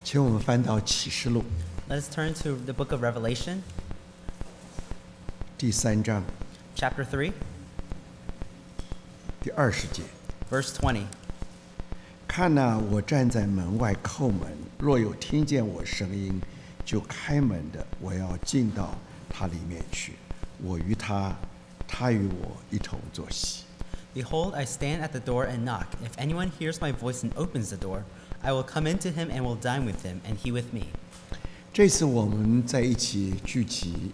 请我们翻到启示录 Let us turn to the book of Revelation, 第3章 chapter 3, 第20节。 verse 20. 看哪，我站在门外叩门，若有听见我声音，就开门的，我要进到他里面去，我与他，他与我一同坐席。 Behold, I stand at the door and knock. If anyone hears my voice and opens the door, I will come into him and will dine with him, and he with me. 这次我们在一起聚集，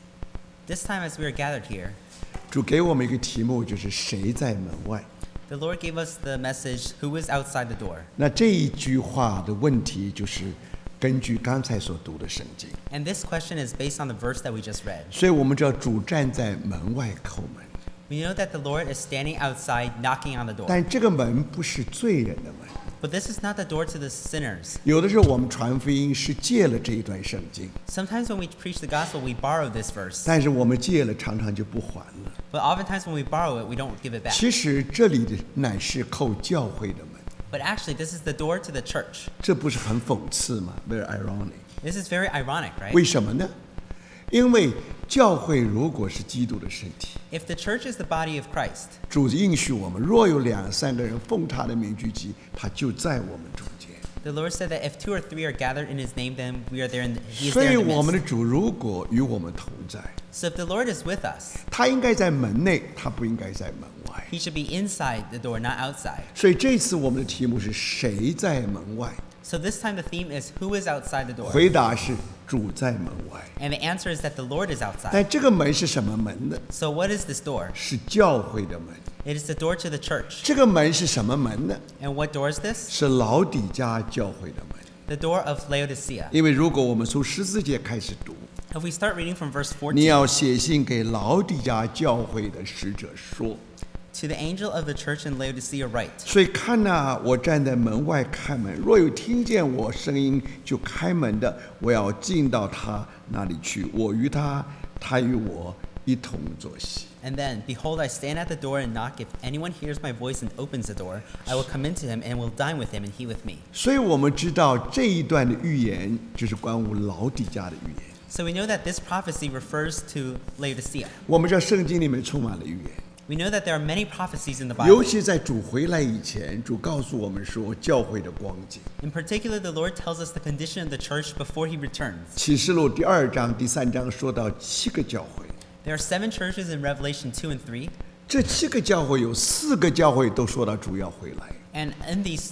This time as we are gathered here, 主给我们一个题目，就是谁在门外。 the Lord gave us the message, who is outside the door? 那这一句话的问题就是根据刚才所读的圣经， And this question is based on the verse that we just read. 所以我们知道主站在门外叩门， We know that the Lord is standing outside knocking on the door. 但这个门不是罪人的门。 But this is not the door to the sinners. 有的时候我们传福音是借了这一段圣经， Sometimes when we preach the gospel, we borrow this verse. 但是我们借了常常就不还了。 But oftentimes when we borrow it, we don't give it back. 其实这里的乃是叩教会的门， But actually, this is the door to the church. 这不是很讽刺吗 ？Very ironic。 This is very ironic, right? 为什么呢？因为教会如果是基督的身体， If the church is the body of Christ, 主应许我们，若有2、3个人奉他的名聚集，他就在我们中间。 the Lord said that if 2 or 3 are gathered in His name, then we are there. He is 所 there 以 in the 我们的 midst. 主如果与我们同在， So if the Lord is with us, 他应该在门内，他不应该在门外。 He should be inside the door, not outside. 所以这次我们的题目是谁在门外？ So this time the theme is who is outside the door, 回答是主在门外。 and the answer is that the Lord is outside. 但这个门是什么门呢？ So what is this door? 是教会的门。 It is the door to the church. 这个门是什么门呢？ And what door is this? 是老底嘉教会的门。 The door of Laodicea. 因为如果我们从14节开始读， If we start reading from verse 你 14, 要写信给老底嘉教会的使者说。 to the angel of the church in Laodicea write, 所以看哪，我站在门外看门，若有听见我声音就开门的，我要进到他那里去，我与他，他与我一同坐席。 And then, behold, I stand at the door and knock. If anyone hears my voice and opens the door, I will come into him and will dine with him and he with me. 所以我们知道这一段的预言就是关乎老底嘉的预言。 So we know that this prophecy refers to Laodicea. 我们知道圣经里面充满了预言， We know that there are many prophecies in the 尤 Bible. 其在主回来以前，主告诉我们说教会的光景。 In particular, the Lord tells us the condition of the church before he returns. 启示录第2章、第3章说到7个教会， There are 7 churches in Revelation 2 and 3, 这7个教会有4个教会都说到主要回来。 and in these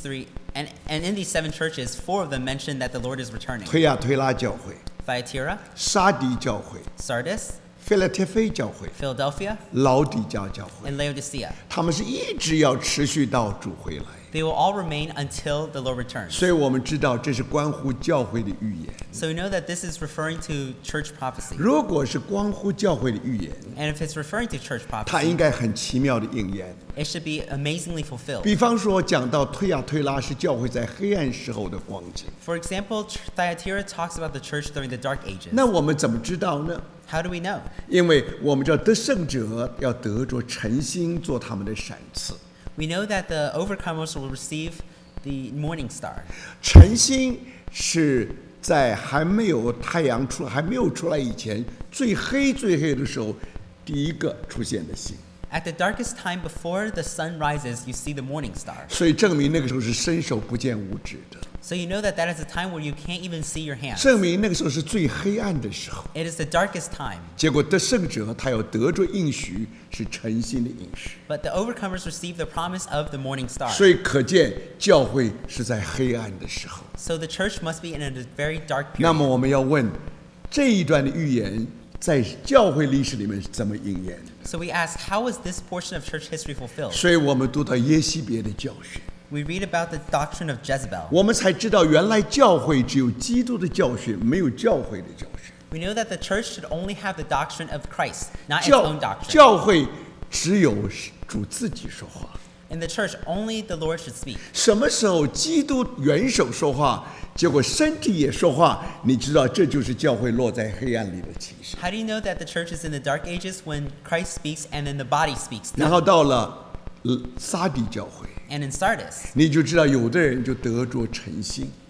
7 churches, 4 of them mention that the Lord is returning. 推亚推拉教会、 Thyatira, 沙迪教会、 Sardis, 菲拉铁菲教会、 Philadelphia, 老底嘉教会， and Laodicea. 他们是一直要持续到主回来。 They will all remain until the Lord returns. 所以我们知道这是关乎教会的预言。 So we know that this is referring to church prophecy. 如果是关乎教会的预言， And if it's referring to church 它应 prophecy, 该很奇妙的应验。 it should be amazingly fulfilled. 比方说，讲到推亚推拉是教会在黑暗时候的光景， For example, Thyatira talks about the church during the dark ages. 那我们怎么知道呢？ How do we know? 因为我们知道得胜者要得着晨星做他们的赏赐。 We know that the overcomers will receive the morning star. 晨星是在还没有太阳还没有出来以前，最黑的时候，第一个出现的星。 At the darkest time before the sun rises, you see the morning star. 所以证明那个时候是伸手不见五指的， So you know that that is a time where you can't even see your hands. 证明那个时候是最黑暗的时候。 It is the darkest time. 结果得胜者他要得着应许，是晨星的应许。 But the overcomers receive the promise of the morning star. 所以可见教会是在黑暗的时候。 So the church must be in a very dark 那 period. 么我们要问，这一段的预言在教会历史里面是怎么应验的？ So we ask, how is this portion of church history fulfilled? 所以我们读到耶西别的教训， We read about the doctrine of Jezebel. 我们才知道原来教会只有基督的教训，没有教会的教训。 We know that the church should only have the doctrine of Christ, not its own doctrine. 教会只有主自己说话。 In the church, only the Lord should speak. 什么时候基督元首说话，结果身体也说话，你知道这就是教会落在黑暗里的情形。 How do you know that the church is in the dark ages when Christ speaks and then the body speaks? 然后到了撒底教会， And in Sardis, 你就知道有的人就得着晨星，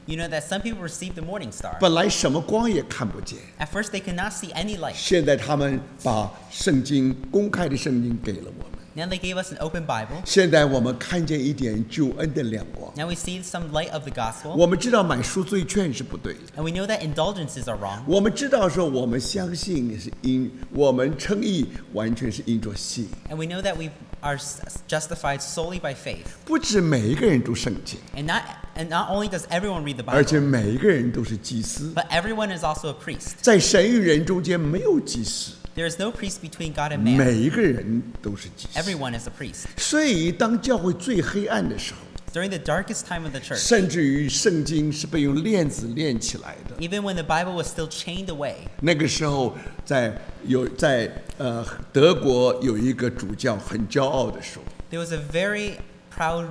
You know that some people receive the morning star. 本来什么光也看不见， At first, they could not see any light. 现在他们把圣经公开的圣经给了我们。 Now they gave us an open Bible. 现在我们看见一点救恩的亮光。 Now we see some light of the gospel. 我们知道买赎罪券是不对的。 And we know that indulgences are wrong. 我们知道说我们相信是因我们称义完全是因着信， And we know that we are justified solely by faith. 不止每一个人读圣经， And not only does everyone read the 而且 Bible, 每一个人都是祭司。 but everyone is also a priest. 在神与人中间没有祭司， There is no priest between God and man. 每一个人都是祭司。 Everyone is a priest. 所以当教会最黑暗的时候， During the darkest time of the church, 甚至于圣经是被用链子链起来的。 even when the Bible was still chained away, 那个时候在德国有一个主教很骄傲的说， there was a very proud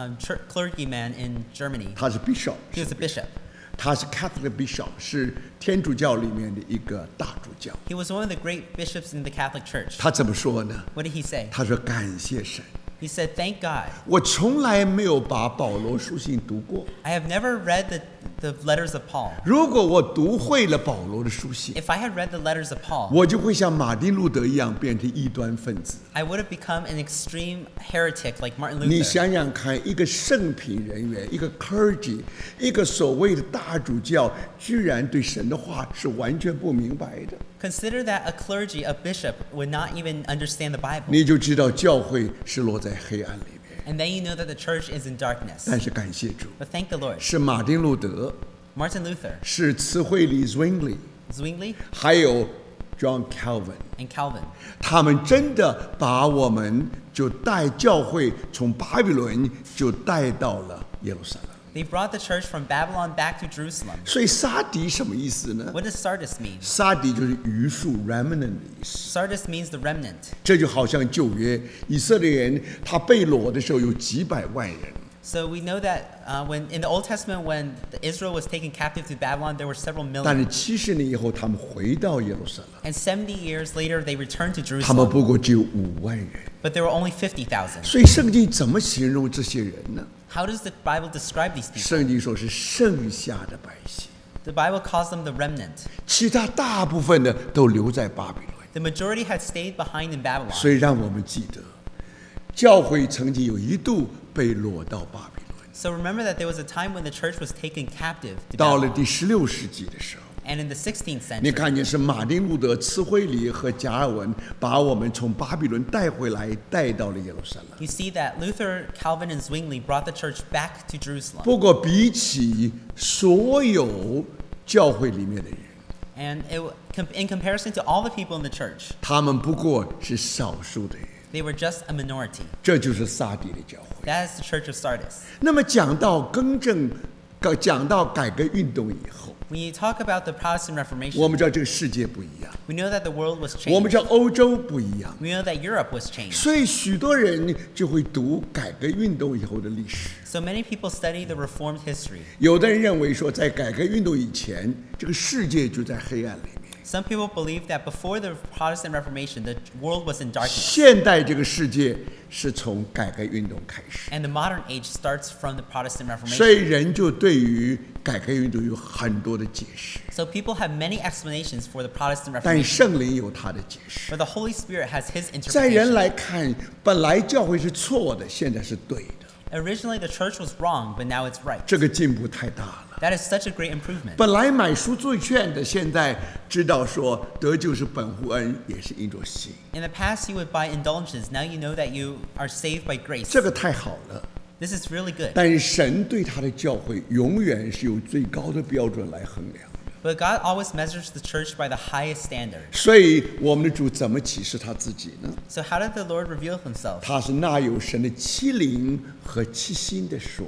clergyman in Germany. 他是 bishop， He was a bishop. 他是 Catholic bishop， 是天主教里面的一个大主教。 He was one of the great bishops in the Catholic Church. 他怎么说呢？ What did he say? 他说感谢神， He said, "Thank God. 我从来没有把保罗书信读过。 I have never read the letters of Paul. 如果我读会了保罗的书信， If I had read the letters of Paul, 我就会像马丁路德一样变成异端分子。 I would have become an extreme heretic like Martin 你 Luther." 想想看，一个圣品人员，一个 clergy， 一个所谓的大主教，居然对神的话是完全不明白的， Consider that a clergy, a bishop, would not even understand the Bible. 你就知道教会是落在黑暗里面。 And then you know that the church is in darkness. 但是感谢主， But thank the Lord. 是马丁路德， Martin Luther, 是慈惠里 Zwingli， Zwingli, 还有 John Calvin， and Calvin. 他们真的把我们就带教会从巴比伦就带到了耶路撒冷。 They brought the church from Babylon back to Jerusalem. 所以撒底什么意思呢？ What does Sardis mean? 撒底就是余数 remnant 的意思。 Sardis means the remnant. 这就好像旧约以色列人他被掳的时候有几百万人， So we know that when in the Old Testament, when Israel was taken captive to Babylon, there were several 但是 million. 70年以后他们回到耶路撒冷， And 70 years later, they returned to 他们 Jerusalem. 不过只有5万人。 But there were only 50,000. 所以圣经怎么形容这些人呢？ How does the Bible describe these people? 圣经说是剩下的百姓， The Bible calls them the remnant. 其他大部分的都留在巴比伦。 The majority had stayed behind in Babylon. 所以让我们记得，教会曾经有一度被掳到巴比伦。 So remember that there was a time when the church was taken captive to 到了 Babylon. 第16世纪的时候， And in the 16th 你 century, 看见是马丁路德、慈惠里和加尔文把我们从巴比伦带回来，带到了耶路撒冷。 you see that Luther, Calvin, and Zwingli brought the church back to Jerusalem. 不过比起所有教会里面的人， And in comparison to all the people in the church, 他们不过是少数的人。 they were just a minority. 这就是撒底的教会。 That is the church of Sardis. 那么讲到更正，讲到改革运动以后， When you talk about the Protestant 我 Reformation, 们知道这个世界不一样， we know that the world was 我们 changed. 知道欧洲不一样， We know that Europe was changed. 所以许多人就会读改革运动以后的历史。 So many people study the Reformed history. 有的人认为说，在改革运动以前，这个世界就在黑暗里面。 Some people believe that before the Protestant Reformation, the world was in darkness. 现代这个世界是从改革运动开始， And the modern age starts from the Protestant 所以 Reformation. 人就对于改革运动有很多的解释， So people have many explanations for the Protestant 但 Reformation. 圣灵有他的解释。 But the Holy Spirit has his 在人 interpretation. 来看，本来教会是错的，现在是对的， Originally, the church was wrong, but now it's right. 这个进步太大了。 That is such a great improvement. 本来买赎罪券的，现在知道说得救是本乎恩，也是因着信， In the past, you would buy indulgences. Now you know that you are saved by grace. 这个太好了。 This is really good. 但是神对他的教会永远是有最高的标准来衡量的。 But God always measures the church by the highest standard. 所以我们的主怎么启示他自己呢？ So how did the Lord reveal himself? 他是那有神的七灵和七心的说。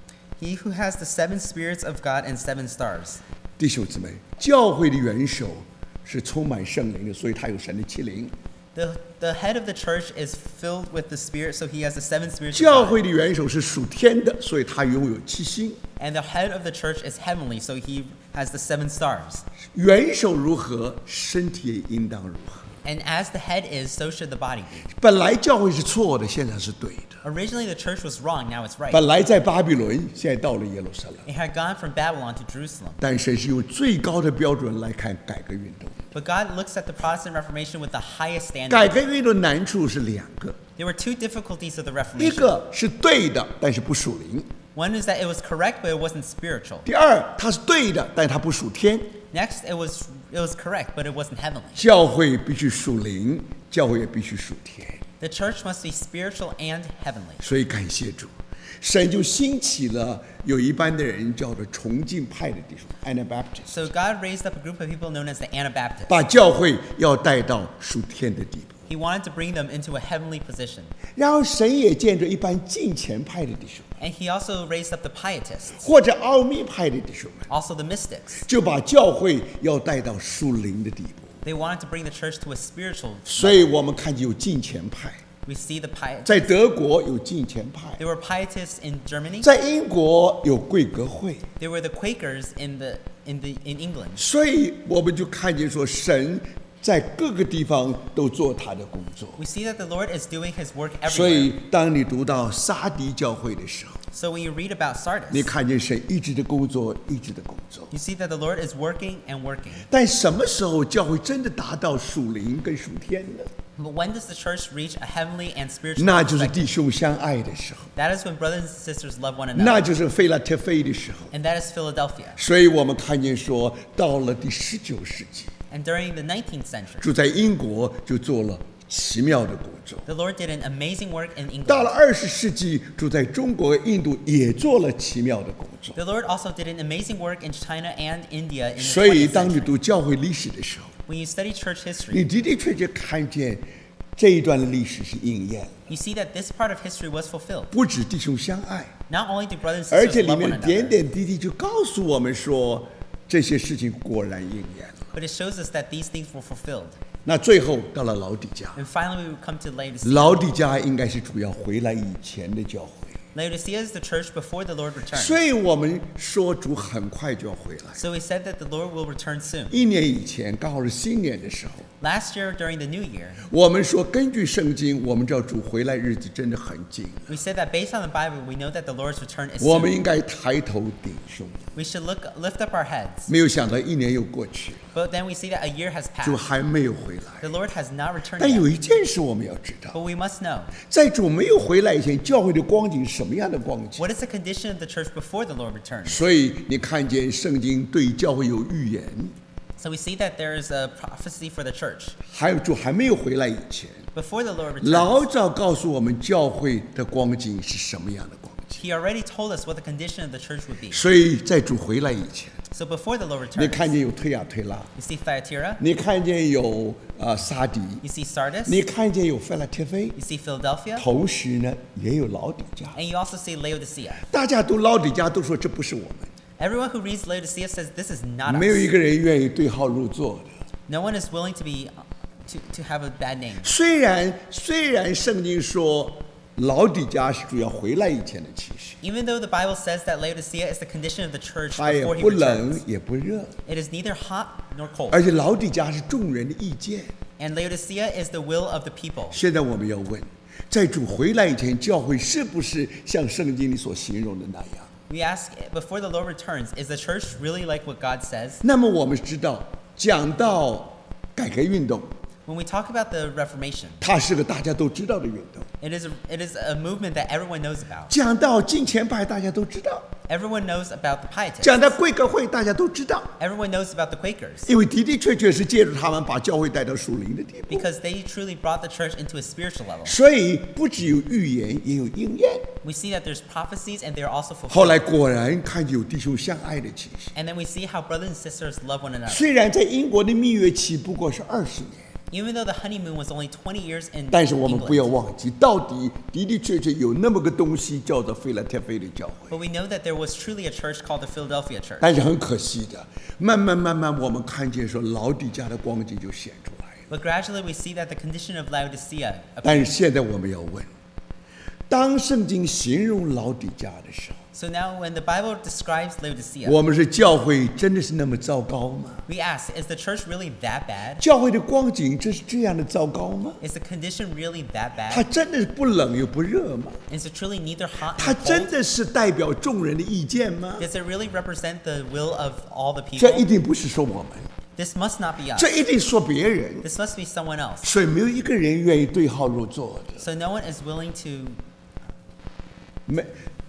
He who has the 7 spirits of God and 7 stars. 弟兄姊妹，教会的元首是充满圣灵的，所以他有神的七灵。 The head of the church is filled with the Spirit, so he has the 7 spirits of 教 God. 会的元首是属天的，所以他拥有七星。 And the head of the church is heavenly, so he has the 7 stars. 元首如何，身体也应当如何。 And as the head is, so should the body be. 本来教会是错的，现在是对的。 Originally, the church was wrong, now it's right. 本来在巴比伦，现在到了耶路撒冷。 It had gone from Babylon to Jerusalem. 但神是用最高的标准来看改革运动。 But God looks at the Protestant Reformation with the highest 改 standard. 革运动难处是两个， There were two difficulties of the 一 Reformation. 个是对的，但是不属灵； One is that it was correct, but it wasn't spiritual. 第二，它是对的，但它不属天。 Next, it was correct, but it wasn't heavenly. 教会必须属灵，教会也必须属天。 The church must be spiritual and heavenly. 所以感谢主，神就兴起了有一班的人叫做崇敬派的弟兄 （Anabaptists）， So God raised up a group of people known as the Anabaptists. 把教会要带到属天的地步。 He wanted to bring them into a heavenly position. 然后神也见着一般敬虔派的弟兄， And he also raised up the Pietists, 或者奥秘派的弟兄们， also the mystics. 就把教会要带到属灵的地步。 They wanted to bring the church to a spiritual 所以我们看见有敬虔派， We see the Pietists. 在德国有敬虔派， There were Pietists in Germany. 在英国有贵格会， There were the Quakers in England. 所以我们就看见说，神在各个地方都做他的工作。 We see that the Lord is doing his work 所以 everywhere. 当你读到撒迪教会的时候， So when you read about 你 Sardis, 看见神一直的工作，一直的工作。 you see that the Lord is working and working. 但什么时候教会真的达到属灵跟属天呢？ But when does the church reach a heavenly and spiritual 那就是 perspective? 弟兄相爱的时候， That is when brothers and sisters love one 那 another. 就是腓拉铁非的时候。 And that is Philadelphia. 所以我们看见说，到了第19世纪， And during the 19th century, 就在英国就做了奇妙的工作。 the Lord did an amazing work in 到了 England. 20世纪，就在中国、印度也做了奇妙的工作。 The Lord also did an amazing work in China and India in the 所以， 20th 当你 century. 读教会历史的时候， When you study church 你 history, 的的确确看见这一段的历史是应验了， you see that this part of history was fulfilled. 不止弟兄相爱， Not only do brothers and 而且 sisters 里 love 面 one 点 another, 点滴滴就告诉我们说，这些事情果然应验了。 but it shows us that these things were fulfilled. 那最后到了老底嘉， And finally, we would come to Laodicea. 老底嘉应该是主要回来以前的教会， Laodicea is the church before the Lord 所 returns. 以我们说主很快就要回来。 So we said that the Lord will return soon. 1年以前，刚好是新年的时候， Last year, during the new year, 我们说根据圣经，我们知道主回来日子真的很近了， we said that based on the Bible, we know that the Lord's return is 我们应 soon. 该抬头挺胸。 We should lift up our heads. 没有想到1年又过去了， But then we see that a year has 主 passed. 还没有回来。 The Lord has not returned 但有 yet. 一件事我们要知道， But we must know, 在主没有回来以前，教会的光景是什么样的光景？ what is the condition of the church before the Lord returns? 所以你看见圣经对教会有预言， So we see that there is a prophecy for the church. 还有主还没有回来以前， Before the Lord 老 returns, 早告诉我们教会的光景是什么样的光景。 He already told us what the condition of the church would be. 所以在主回来以前， So before the Lord 你 returns, 看见有推亚推拉， you see Thyatira, 你看见有撒迪， you see Sardis, 你看见有腓拉铁非， you see Philadelphia, 同时呢也有老底嘉。 and you also see Laodicea. 大家读老底嘉都说这不是我们， Everyone who reads Laodicea says this is not 没有一 us. 个人愿意对号入座的。 No one is willing to be to have a bad name. 虽然圣经说老底嘉是主要回来以前的启示， Even though the Bible says that Laodicea is the condition of the church 它也 before he 不冷 returns, 也不热， it is neither hot nor cold. 而且老底嘉是众人的意见。 And Laodicea is the will of the people. 现在我们要问，在主回来以前，教会是不是像圣经里所形容的那样？ We ask, before the Lord returns, is the church really like what God says? 那么我们知道，讲到改革运动， When we talk about the Reformation, 它是个大家都知道的运动； it is a movement that everyone knows about. 讲到敬虔派，大家都知道； Everyone knows about the Pietists. 讲到贵格会，大家都知道。 Everyone knows about the Quakers 因为的的确确是借助他们把教会带到属灵的地步， because they truly brought the church into a spiritual level. 所以不只有预言，也有应验。 We see that there's prophecies and they're also 后来 fulfilled. 果然看见有弟兄相爱的启示。 And then we see how brothers and sisters love one another. 虽然在英国的蜜月期不过是20年， Even though the honeymoon was only 20 years in 但是我们不要 England, 忘记，到底的的确确有那么个东西叫做腓拉铁非的教会。 but we know that there was truly a church called the Philadelphia Church. 但是很可惜的，慢慢，我们看见说老底嘉的光景就显出来了。 But gradually we see that the condition of Laodicea 但 appeared. 是现在我们要问，当圣经形容老底嘉的时候， So now when the Bible describes Laodicea, 我们是教会，真的是那么糟糕吗？ we ask, is the church really that bad? 教会的光景真是这样的糟糕吗？ Is the condition really that 它 bad? 真的是不冷又不热吗？ Is it truly neither hot 它 nor 真 cold? 的是代表众人的意见吗？ Does it really represent the will of all the 这一 people? 定不是说我们， This must not be us. 这一定说别人， This must be someone else. 所以没有一个人愿意对号入座的。 So no one is willing to, 每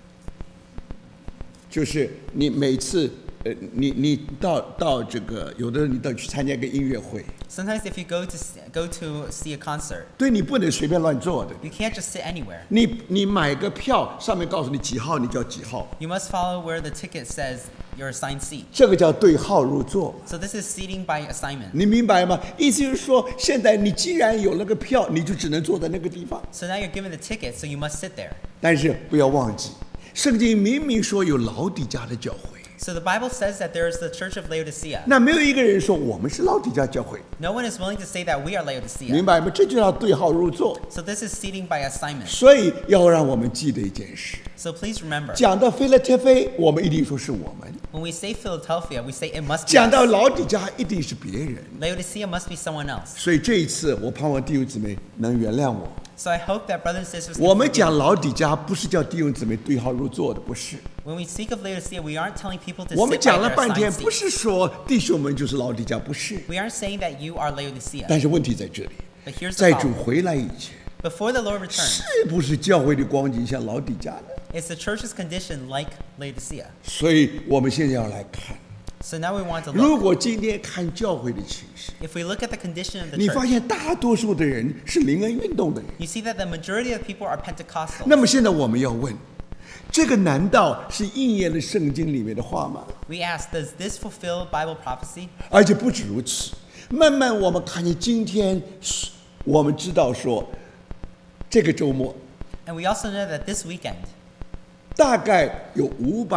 就是你每次你到这个，有的人你到去参加一个音乐会， sometimes if you go to see a concert, 对你不能随便乱坐的。 you can't just sit anywhere. 你买个票，上面告诉你几号，你叫几号， You must follow where the ticket says your assigned seat. 这个叫对号入座。 So this is seating by assignment. 你明白吗？意思就是说，现在你既然有了个票，你就只能坐在那个地方。 So now you're given the ticket, so you must sit there. 但是不要忘记，圣经明明说有老底家的教会， So the Bible says that there is the church of Laodicea. 那没有一个人说我们是老底家教会， No one is willing to say that we are 明 Laodicea. 白吗？这就叫对号入座。 So this is seating by assignment. 所以要让我们记得一件事： So please remember, 讲到菲拉铁菲，我们一定说是我们； when we say Philadelphia, we say it must be 讲到 us. 老底家，一定是别人。 Laodicea must be someone else. 所以这一次，我盼望弟兄姊妹能原谅我。 So I hope that brothers and sisters can 我们 forgive 讲 me. 老底家，不是叫弟兄姊妹对号入座的，不是。 When we speak of Laodicea, we aren't telling people to 我们 sit 讲 by 了 their 半天， assigned 不 seat. 是说弟兄们就是老底家，不是。 We aren't saying that you are Laodicea. 但是问题在这里， But here's 在 the 主 problem. 回来以前， Before the Lord returns, 是不是教会的光景像老底家呢？ is the church's condition like Laodicea? 所以我们现在要来看， So now we want to 如 look. 果今天看教会的情形， If we look at the condition of the 你发 church, 现大多数的人是灵恩运动的人， you see that the majority of people are Pentecostal. 那么现在我们要问，这个难道是应验了圣经里面的话吗？ We ask, does this fulfill Bible prophecy? 而且不止如此，慢慢我们看见今天，我们知道说，这个周末 And we also know that this weekend, 大概有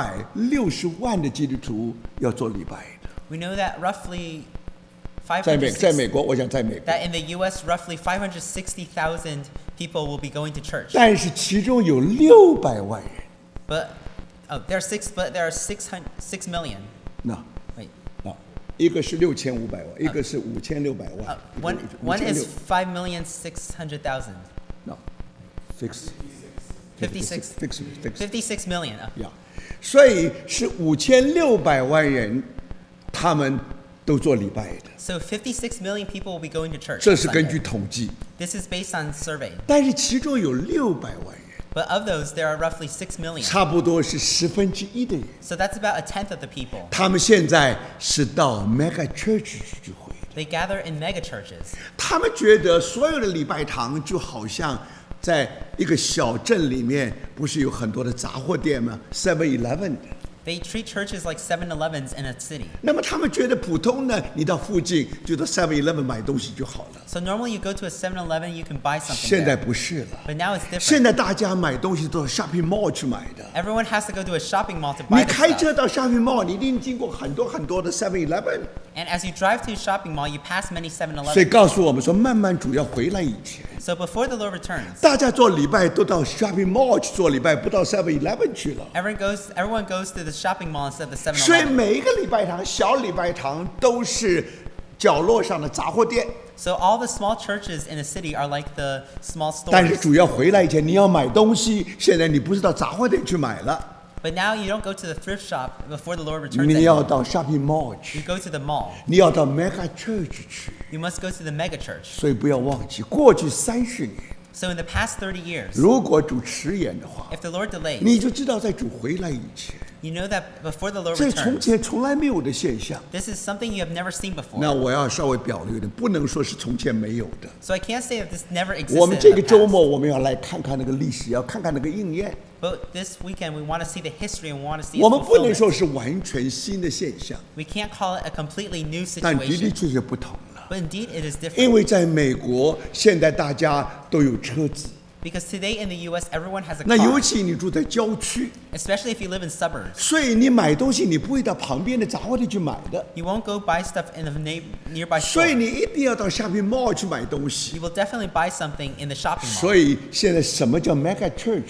560万的基督徒要做礼拜的。 we know that roughly 在美国，我想在美国， that in the U.S. roughly 560,000 people will be going to church. 但是其中有600万人， But there are 6 million. 那 Wait, 啊，一个是6500万，一个是5600万， one is 5,600,000. no six 56 56 million. 呀，所以是5600万人，他们都做礼拜的， So 56 million people will be going to church. 这 on 是根据 Sunday. 统计。 This is based on survey. 但是其中有600万人， But of those, there are roughly 6 million. 差不多是1/10的人， So that's about a tenth of the people. 他们现在是到 mega church 去聚会。 They gather in mega churches. 他们觉得所有的礼拜堂就好像在一个小镇里面，不是有很多的杂货店吗 ？7-Eleven 的。 They treat churches like 7-Elevens in a city. 那么他们觉得普通呢，你到附近就到 7-Eleven 买东西就好了。 So normally you go to a 7-Eleven, you can buy something 现在 there. 不是了， But now it's 现 different. 在大家买东西都到 shopping mall 去买的。 Everyone has to go to a shopping mall to 你 buy the 开 stuff. 车到 shopping mall，你一定经过很多的 7-Eleven。 And as you drive to a shopping mall, you pass many 所以 7-Elevens. 告诉我们说，慢慢主要回来以前， So before the Lord returns, 大家做礼拜都到 shopping mall 去做礼拜，不到 7-Eleven 去了。 everyone goes to the shopping mall instead of the 所以 7-Eleven. 每一个礼拜堂、小礼拜堂都是角落上的杂货店。 So all the small churches in a city are like the small 但是 stores. 主要回来以前，你要买东西，现在你不是到杂货店去买了， But now you don't go to the thrift shop before the Lord returns 你要 anymore. 到 shopping mall You 去， go to the mall. 你要到 mega church 去。 You must go to the mega church. 所以不要忘记，过去30年， So in the past 30 years, 如果主迟延的话， if the Lord delays, 你就知道在主回来以前， you know that before the Lord 这从 returns, 前从来没有的现象。 this is something you have never seen before. 那我要稍微表略一点，不能说是从前没有的。 So I can't say that this never 我们 existed 这 in 个 the 周 past. 末我们要来看看那个历史，要看看那个应验。 But this weekend, we want to see the history and we want to see 我 its 们不能 fulfillment. 说是完全新的现象， We can't call it a completely new 但的 situation. 确是不同了。 But indeed, it is 因 different. 为在美国，现在大家都有车子， Because today in the U.S., everyone has a 那尤 car, 其你住在郊区， especially if you live in suburbs. 所以你买东西你不会到旁边的杂货店去买的， You won't go buy stuff in the nearby 所以 store. 你一定要到 shopping mall 去买东西。 You will definitely buy something in the shopping mall. 所以现在什么叫 mega church 呢？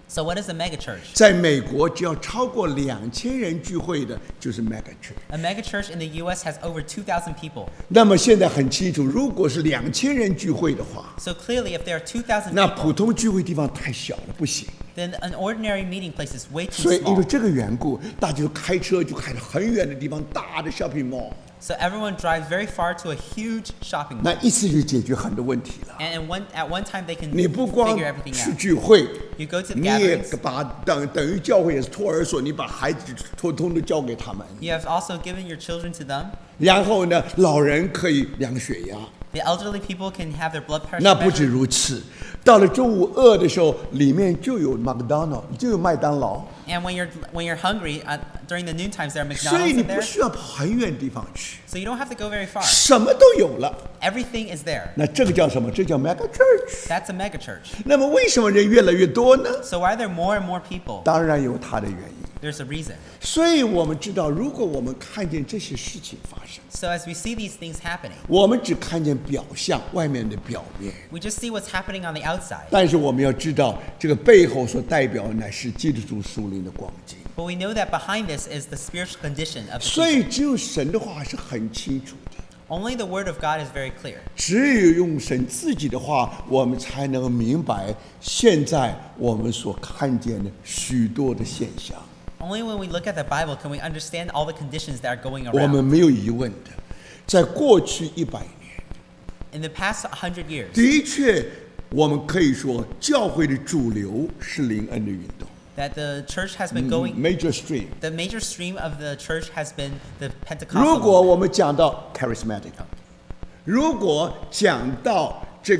So what is a megachurch? 在美国，只要超过2000人聚会的，就是 megachurch。 A megachurch in the U.S. has over 2,000 people. 那么现在很清楚，如果是2000人聚会的话， So clearly, if there are 2,000 那 people, 普通聚会地方太小了，不行。 then an ordinary meeting place is way too 所以因为 small. 这个缘故，大家就开车就开到很远的地方，大的 shopping mall， So everyone drives very far to a huge shopping 那 mall. 一次就解决很多问题了。 And at one time, they can 你不光 figure everything 去 out. 聚会， You go to the 你也 gatherings. 把等于教会也是托儿所，你把孩子通通都交给他们。 You have also given your children to them. 然后呢，老人可以量血压。 The elderly people can have their blood pressure 那不止 measured. 如此，到了中午饿的时候，里面就有麦当劳，就有麦当劳， And when you're hungry, during the noon times, there are 所以 McDonald's 你 in 不 there. 需要跑很远地方去， So you don't have to go very far. 什么都有了。 Everything is there. 那这个叫什么？这叫 mega church。 That's a megachurch. 那么为什么人越来越多呢？ So why are there more and more people? 当然有它的原因。 There's a reason. 所以我们知道，如果我们看见这些事情发生， So as we see these things happening, 我们只看见表象，外面的表面。 we just see what's happening on the outside. 但是我们要知道，这个背后所代表的乃是基督徒属灵的光景。 But we know that behind this is the spiritual condition of the 所 people. 以只有神的话是很清楚的。 Only the word of God is very clear. 只有用神自己的话，我们才能明白现在我们所看见的许多的现象。 Only when we look at the Bible can we understand all the conditions that are going 我们 around. 没有疑问的，在过去100年， In the past 100 years, 的确，我们可以说教会的主流是灵恩的运动 that the church has been going, （major stream）。 the major stream of the church has been the 如 Pentecostal 果 movement. 我们讲到 charismatic， 如果讲到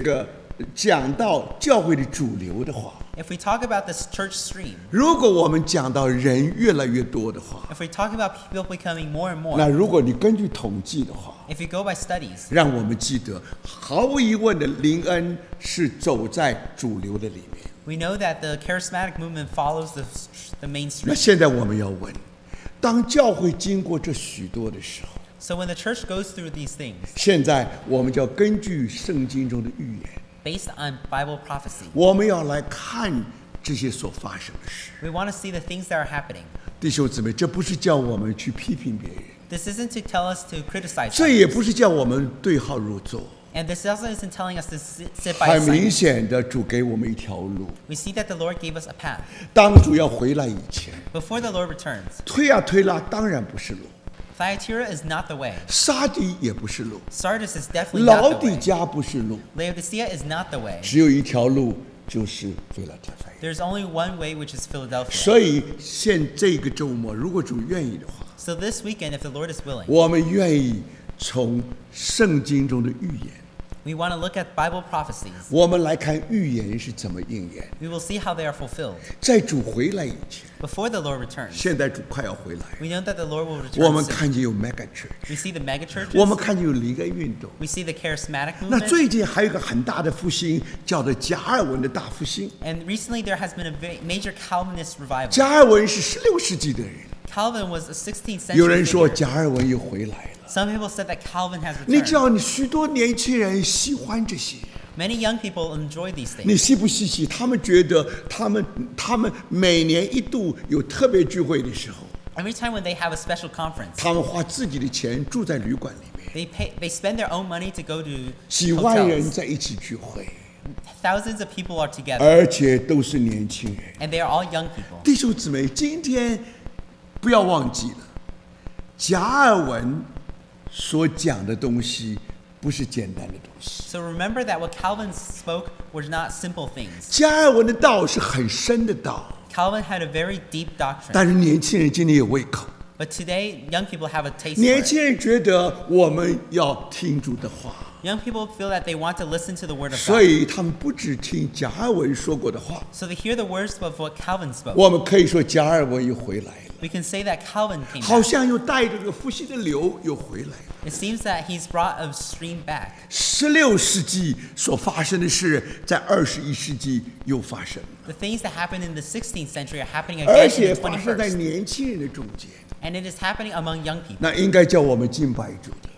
教会的主流的话， If we talk about this church stream, 如果我们讲到人越来越多的话， if we talk about people becoming more and more, 那如果你根据统计的话， if you go by studies, 让我们记得，毫无疑问的，灵恩是走在主流的里面。 we know that the charismatic movement follows the 那 mainstream. 现在我们要问，当教会经过这许多的时候， So when the church goes through these things, 现在我们就要根据圣经中的预言， based on Bible prophecy, 我们要来看这些所发生的事。 we want to see the things that are happening. 弟兄姊妹，这不是叫我们去批评别人， This isn't to tell us to criticize 这也 others. 不是叫我们对号入座。 And this also isn't telling us to sit by 很 the 明 side. 显的，主给我们一条路。 We see that the Lord gave us a path. 当主要回来以前， Before the Lord returns, 推呀推拉，当然不是路； Thyatira is not the way. 沙迪也不是路， Sardis is definitely 老 not the 底 way. 加不是路， Laodicea is not the way. 只有一条路，就是菲拉铁菲。 There's only one way, which is Philadelphia. 所以这个周末，如果主愿意的话， So this weekend, if the Lord is willing, 我们愿意从圣经中的预言， we want to look at Bible prophecies. 我们来看预言是怎么应验。 We will see how they are fulfilled. 在主回来以前， Before the Lord returns, 现在主快要回来， we know that the Lord will 我们 return soon. 看见有 mega church， We see the 我 megachurches. 们看见有灵恩运动。 We see the charismatic 那 movement. 最近还有一个很大的复兴，叫做加尔文的大复兴。 And recently there has been a major Calvinist revival. 加尔文是16世纪的人， Calvin was a 16th 有人 century 说 figure. 加尔文又回来了。 Some people said that Calvin has 你知 returned. 道，你许多年轻人喜欢这些， Many young people enjoy these 你 things. 稀不稀奇？他们觉得他们每年一度有特别聚会的时候， Every time when they have a special conference, 他们花自己的钱住在旅馆里面， they spend their own money to go to 几万人 hotels. 在一起聚会， Thousands of people are together, 而且都是年轻人。 and they are all young people. 弟兄姊妹，今天不要忘记了，加尔文所讲的东西不是简单的东西。 So remember that what Calvin spoke were not simple things. 加尔文的道是很深的道， Calvin had a very deep doctrine. 但是年轻人今天有胃口。 But today, young people have a taste for 年 it. 轻人觉得我们要听主的话， Young people feel that they want to listen to the word of 所 God. 以他们不只听加尔文说过的话。 So they hear the words of what Calvin spoke. 我们可以说加尔文又回来了， We can say that Calvin came 好 back. 像又带着个复兴的流又回来了。 It seems that he's brought a stream back. 16世纪所发生的事，在21世纪又发生了， The things that happened in the 16th century are happening 而 again 且 in the 发生在 21st. 年轻人的中间。 And it is happening among young people. 那应该叫我们敬拜主的。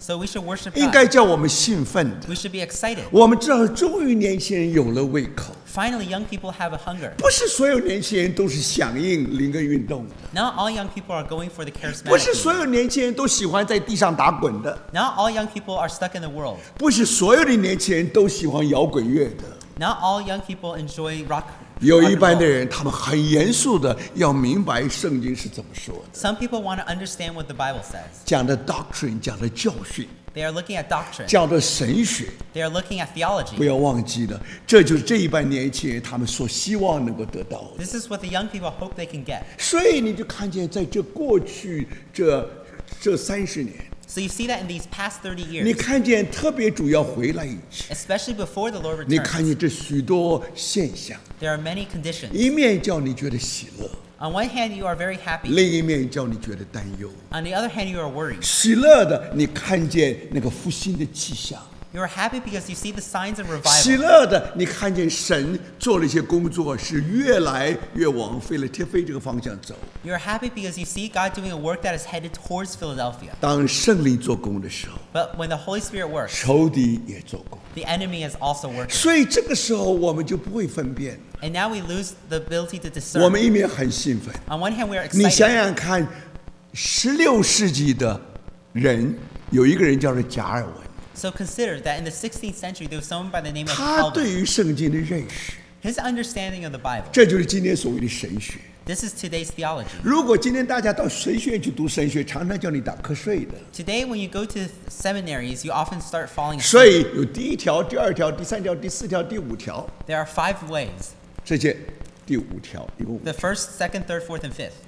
So we should worship 应该 God. 叫我们兴奋的。 We should be excited. 我们知道，终于年轻人有了胃口。 Finally, young people have a hunger. 不是所有年轻人都是响应灵恩运动的， Not all young people are going for the 不是 charismatic. 所有年轻人都喜欢在地上打滚的， Not all young people are stuck in the world. 不是所有的年轻人都喜欢摇滚乐的。 Not all young people enjoy rock. 有 rock 一 and 般的 roll. 人，他们很严肃的要明白圣经是怎么说的， Some people want to understand what the Bible says. 讲的 doctrine， 讲的教训， They are looking at doctrine. 讲的神学。 They are looking at 不 theology. 要忘记了，这就是这一班年轻人他们所希望能够得到的。 This is what the young people hope they can get. 所以你就看见，在这过去这30年， So you see that in these past 30 你 years, 看见特别主要回来以前， especially before the Lord 你看 returns, 见这许多现象， there are many conditions. 一面叫你觉得喜乐， On one hand, you are very happy. 另一面叫你觉得担忧。 On the other hand, you are worried. 喜乐的，你看见那个复兴的迹象； You are happy because you see the signs of 喜 revival. 乐的，你看见神做了一些工作，是越来越往菲勒贴菲这个方向走。 You are happy because you see God doing a work that is headed towards Philadelphia. 当圣灵做工的时候， But when the Holy Spirit works, 仇敌也做工。 the enemy is also working. 所以这个时候我们就不会分辨， And now we lose the ability to 我们 discern. 一面很兴奋。 On one hand, we are 你想 excited. 想看，16世纪的人有一个人叫做贾尔文， So consider that in the 16th century, there was someone by the name of 他对 Calvin. 于圣经的认识， His understanding of the Bible. 这就是今天所谓的神学。 This is today's theology. 如果今天大家到神学院去读神学，常常叫你打瞌睡的。 Today, when you go to seminaries, you often start falling 所 asleep. 以有第1条、第2条、第3条、第4条、第5条， There are 5 ways. 这些第5条一共 The first, second, third, fourth, and fifth.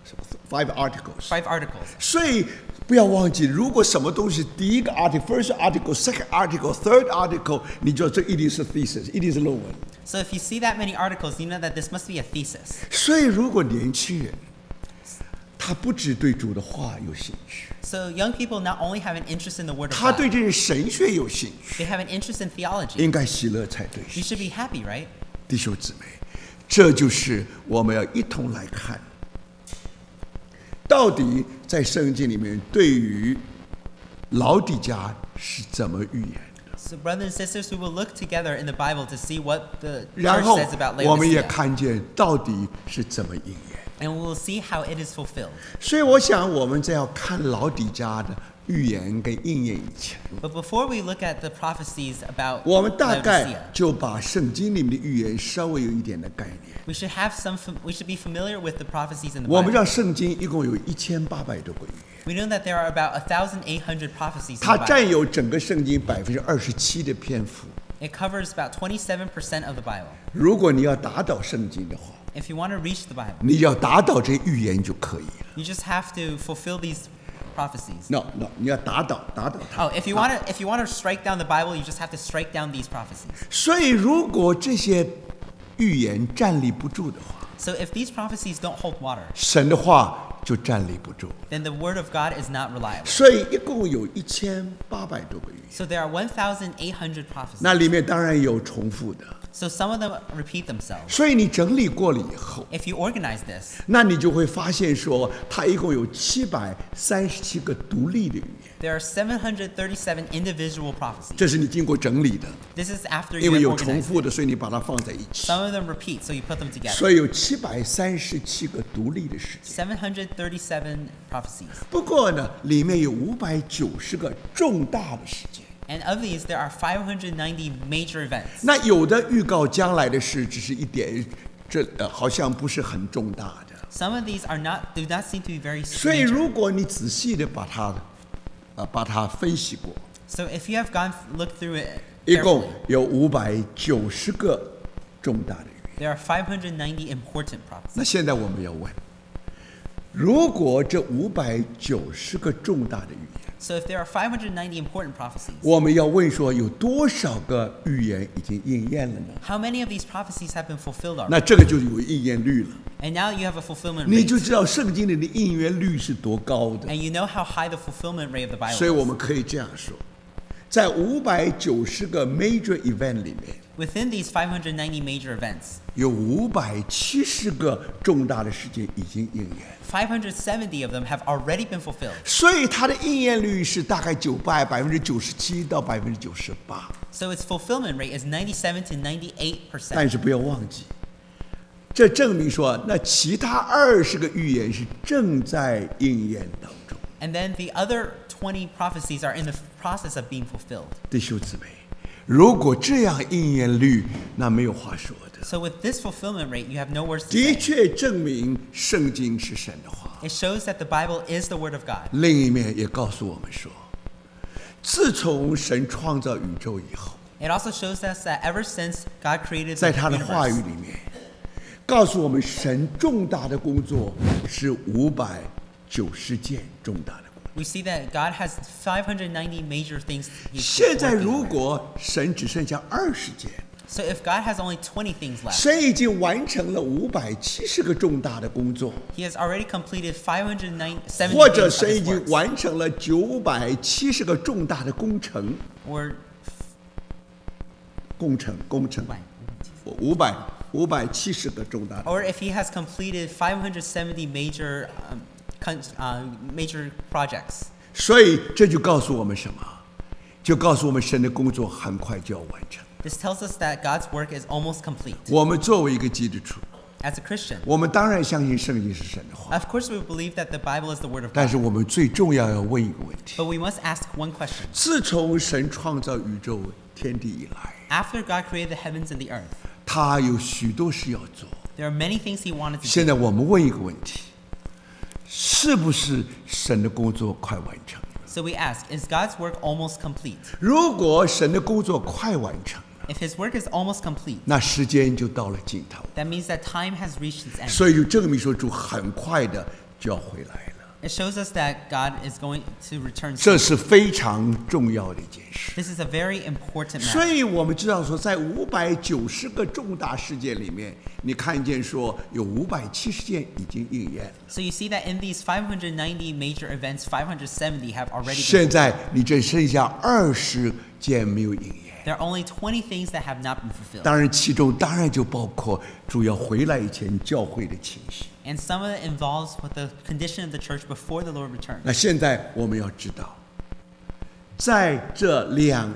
5 articles。 5 articles. 所以不要忘记，如果什么东西第一个 article、first article、second article、third article，你就这一定是 thesis， 一定是论文。 So if you see that many articles, you know that this must be a thesis. 所以如果年轻人他不只对主的话有兴趣， So young people not only have an interest in the Word of 他对 God, 这些神学有兴趣， they have an interest in theology. 应该喜乐才对。 You should be happy, right? 弟兄姊妹，这就是我们要一同来看，到底在圣经里面对于老底嘉是怎么预言的。 So brothers and sisters, we will look together in the Bible to see what the 然 church 后 says about 我们也 Laodicea. 看见到底是怎么应验。 And we will see how it is fulfilled. 所以我想我们在要看老底嘉的预言跟应验以前， But before we look at the prophecies about 我们大 Laodicea, 概就把圣经里面的预言稍微有一点的概念。 we should be familiar with the prophecies in the 我们知 Bible. 道圣经一共有1800多个预言， We know that there are about 1,800 prophecies in 它 the Bible. 占有整个圣经27%的篇幅。 It covers about 27% of the Bible. 如果你要打倒圣经的话， If you want to reach the Bible, 你要打倒这预言就可以了。 you just have to fulfill these prophecies. No，你要打倒它。 Oh, if you want to strike down the Bible, you just have to strike down these prophecies. 所以如果这些预言站立不住的话， So if these prophecies don't hold water, 神的话就站立不住。 then the word of God is not reliable. 所以一共有1800多个预言， So there are 1,800 prophecies. 那里面当然有重复的。 So some of them repeat themselves. 所以你整理过了以后， If you organize this, 那你就会发现说，它一共有737个独立的预言， there are 737 individual prophecies. 这是你经过整理的， This is after 因 you 为 have 有重 organized. 复的，所以你把它放在一起。 Some of them repeat, so you put them together. 所以有737个独立的事件。 737 prophecies. 不过呢，里面有590个重大的事件。 And of these, there are 590 major events. 那有的预告将来的事，只是一点，好像不是很重大的。 Some of these do not seem to be very 所以 major. 如果你仔细的把它分析过， So if you have looked through it 一共 carefully, 有590个重大的预言。 there are 590 important prophecies. 那现在我们要问，如果这590个重大的预言， So if there are 590 important prophecies, 我们要问说有多少个预言已经应验了呢？ how many of these prophecies have been fulfilled already? 那这个就有应验率了， And now you have a fulfillment 你 rate. 就知道圣经里的应验率是多高的。 And you know how high the fulfillment rate of the 所以 Bible 我 is. 们可以这样说， 在590个 major event 里面， Within these 590 major events, 有570个重大的事件已经应验， 570 of them have already been fulfilled. 所以它的应验率是大概97%到98%。 So its fulfillment rate is 97 to 98%. 但是不要忘记，这证明说，那其他20个预言是正在应验当中。 And then the other 20 prophecies are in the process of being fulfilled. 弟兄姊妹，如果这样应验率，那没有话说的。 So with this fulfillment rate, you have no words to 的 say. 确证明圣经是神的话。 It shows that the Bible is the Word of God. 另一面也告诉我们说，自从神创造宇宙以后， It also shows us that ever since God created 在 the 他的话语 universe, 里面，告诉我们神重大的工作是590件重大的工作。 we see that God has 590 major things He's 现在 working 如 on. 果神只剩下20件， So if God has only 20 things left, 神已经完成了570个重大的工作， He has already completed 570 或者 things of 神已 His 经 works. 完成了970个重大的工程， Or 570个重大的。 Or if he has completed 570 major projects. 所以这就告诉我们什么？就告诉我们神的工作很快就要完成。 This tells us that God's work is almost complete. 我们作为一个基督徒， As a Christian, 我们当然相信圣经是神的话， of course we believe that the Bible is the Word of 但是 God. 我们最重要要问一个问题： But we must ask one question. 自从神创造宇宙天地以来， After God created the heavens and the earth, 他有许多事要做。 there are many things He wanted to 现 do. 在我们问一个问题：是不是神的工作快完成了？ So we ask, is God's work almost complete? 如果神的工作快完成了， If His work is almost complete, 那时间就到了尽头， that means that time has reached its end. 所以就证明说主很快的就要回来了。 It shows us that God is going to return 这 soon. 是非常重要的一件事。 This is a very important 所 matter. 以我们知道说，在590个重大事件里面，你看见说有570件已经应验了。 So you see that in these 590 major events, 570 have already been 现在你只剩下20件没有应验。 There are only 20 things that have not been fulfilled. 当然，其中当然就包括主要回来以前教会的情形。 And some of it involves with the condition of the church before the Lord returns. 那现在我们要知道，在这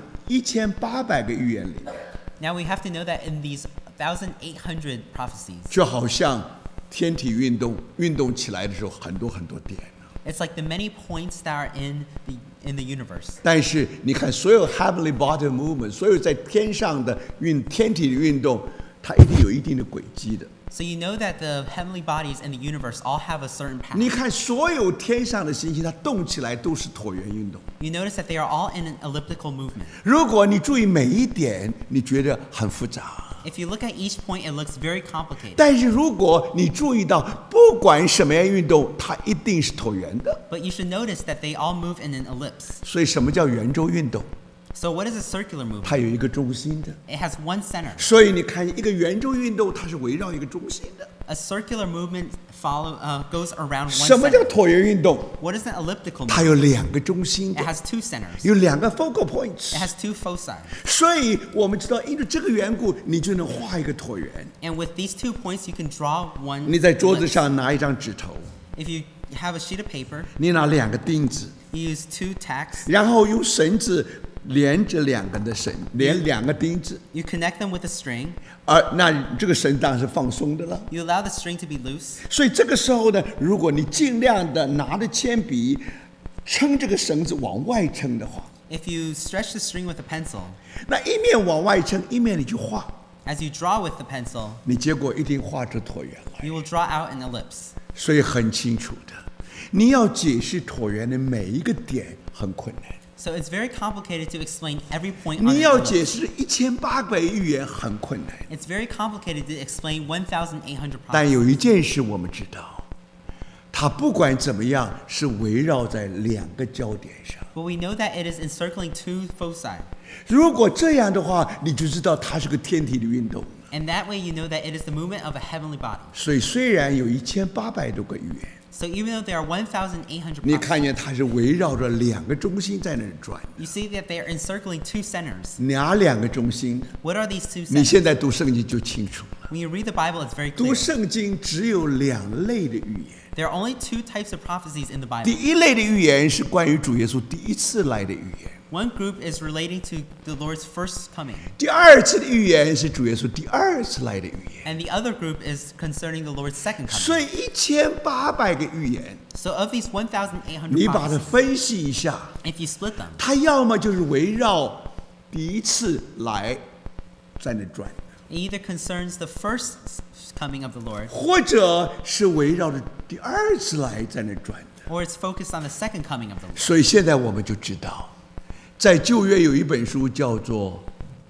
1800个预言里面， Now we have to know that in these 1,800 prophecies, 就好像天体运动起来的时候，很多点。 it's like the many points that are in the universe. 但是你看，所有 heavenly body movement， 所有在天上的天体的运动，它一定有一定的轨迹的。 So you know that the heavenly bodies in the universe all have a certain 你 path. 看，所有天上的行星，它动起来都是椭圆运动。 You notice that they are all in an elliptical movement. 如果你注意每一点，你觉得很复杂。 If you look at each point, it looks very complicated. 但是如果你注意到，不管什么样运动，它一定是椭圆的。 But you should notice that they all move in an ellipse. 所以，什么叫圆周运动？ So what is a circular movement? 它有一个中心的。 It has one center. 所以你看，一个圆周运动，它是围绕一个中心的。 A circular movement goes around one 什么叫 center. 椭圆运动？ What is an elliptical 它 movement? 有2个中心 It 的， has two centers. 有2个 focal points It。has two foci. 所以我们知道，因为这个缘故，你就能画一个椭圆。 And with these 2 points, you can draw one 你在桌子 ellipse. 上拿一张纸头， If you have a sheet of paper, 你拿2个钉子， you use 2 tacks. 然后用绳子连着2个的绳，连2个钉子。 You connect them with a string. 那这个绳当然是放松的了。 You allow the string to be loose. 所以这个时候呢，如果你尽量的拿着铅笔撑这个绳子往外撑的话， If you stretch the string with a pencil, 那一面往外撑，一面你就画， as you draw with the pencil, 你结果一定画出椭圆来。 you will draw out an ellipse. 所以很清楚的，你要解释椭圆的每一个点很困难， So it's very complicated to explain every point on 你 an 要 ellipse. 解释1800预言很困难。 It's very complicated to explain 1,800 但 prophecies. 有一件事我们知道，它不管怎么样是围绕在2个焦点上。 But we know that it is encircling 2 foci. 如果这样的话，你就知道它是个天体的运动。 And that way you know that it is the movement of a heavenly body. 所以虽然有1800多个预言， So even though there are 1,800 你 prophecies, 看见它是围绕着两个中心在那儿转。 you see that they are encircling two centers. 哪两个中心？ What are these two 你 centers? 现在读圣经就清楚了。 When you read the Bible, it's very 读 clear. 圣经只有两类的预言。 There are only two types of prophecies in the 第 Bible. 一类的预言是关于主耶稣第一次来的预言。 One group is relating to the Lord's first coming, 第二次的预言是主耶稣第二次来的预言。 and the other group is concerning the Lord's second 所 coming. 以1800个预言， So of these 1,800 你把它 prophecies, 分析一下， if you split them, 它要么就是围绕第一次来在那转， it either concerns the first coming of the Lord, 或者是围绕着第二次来在那转。 or it's focused on the second coming of the Lord. 所以现在我们就知道，在旧约有一本书叫做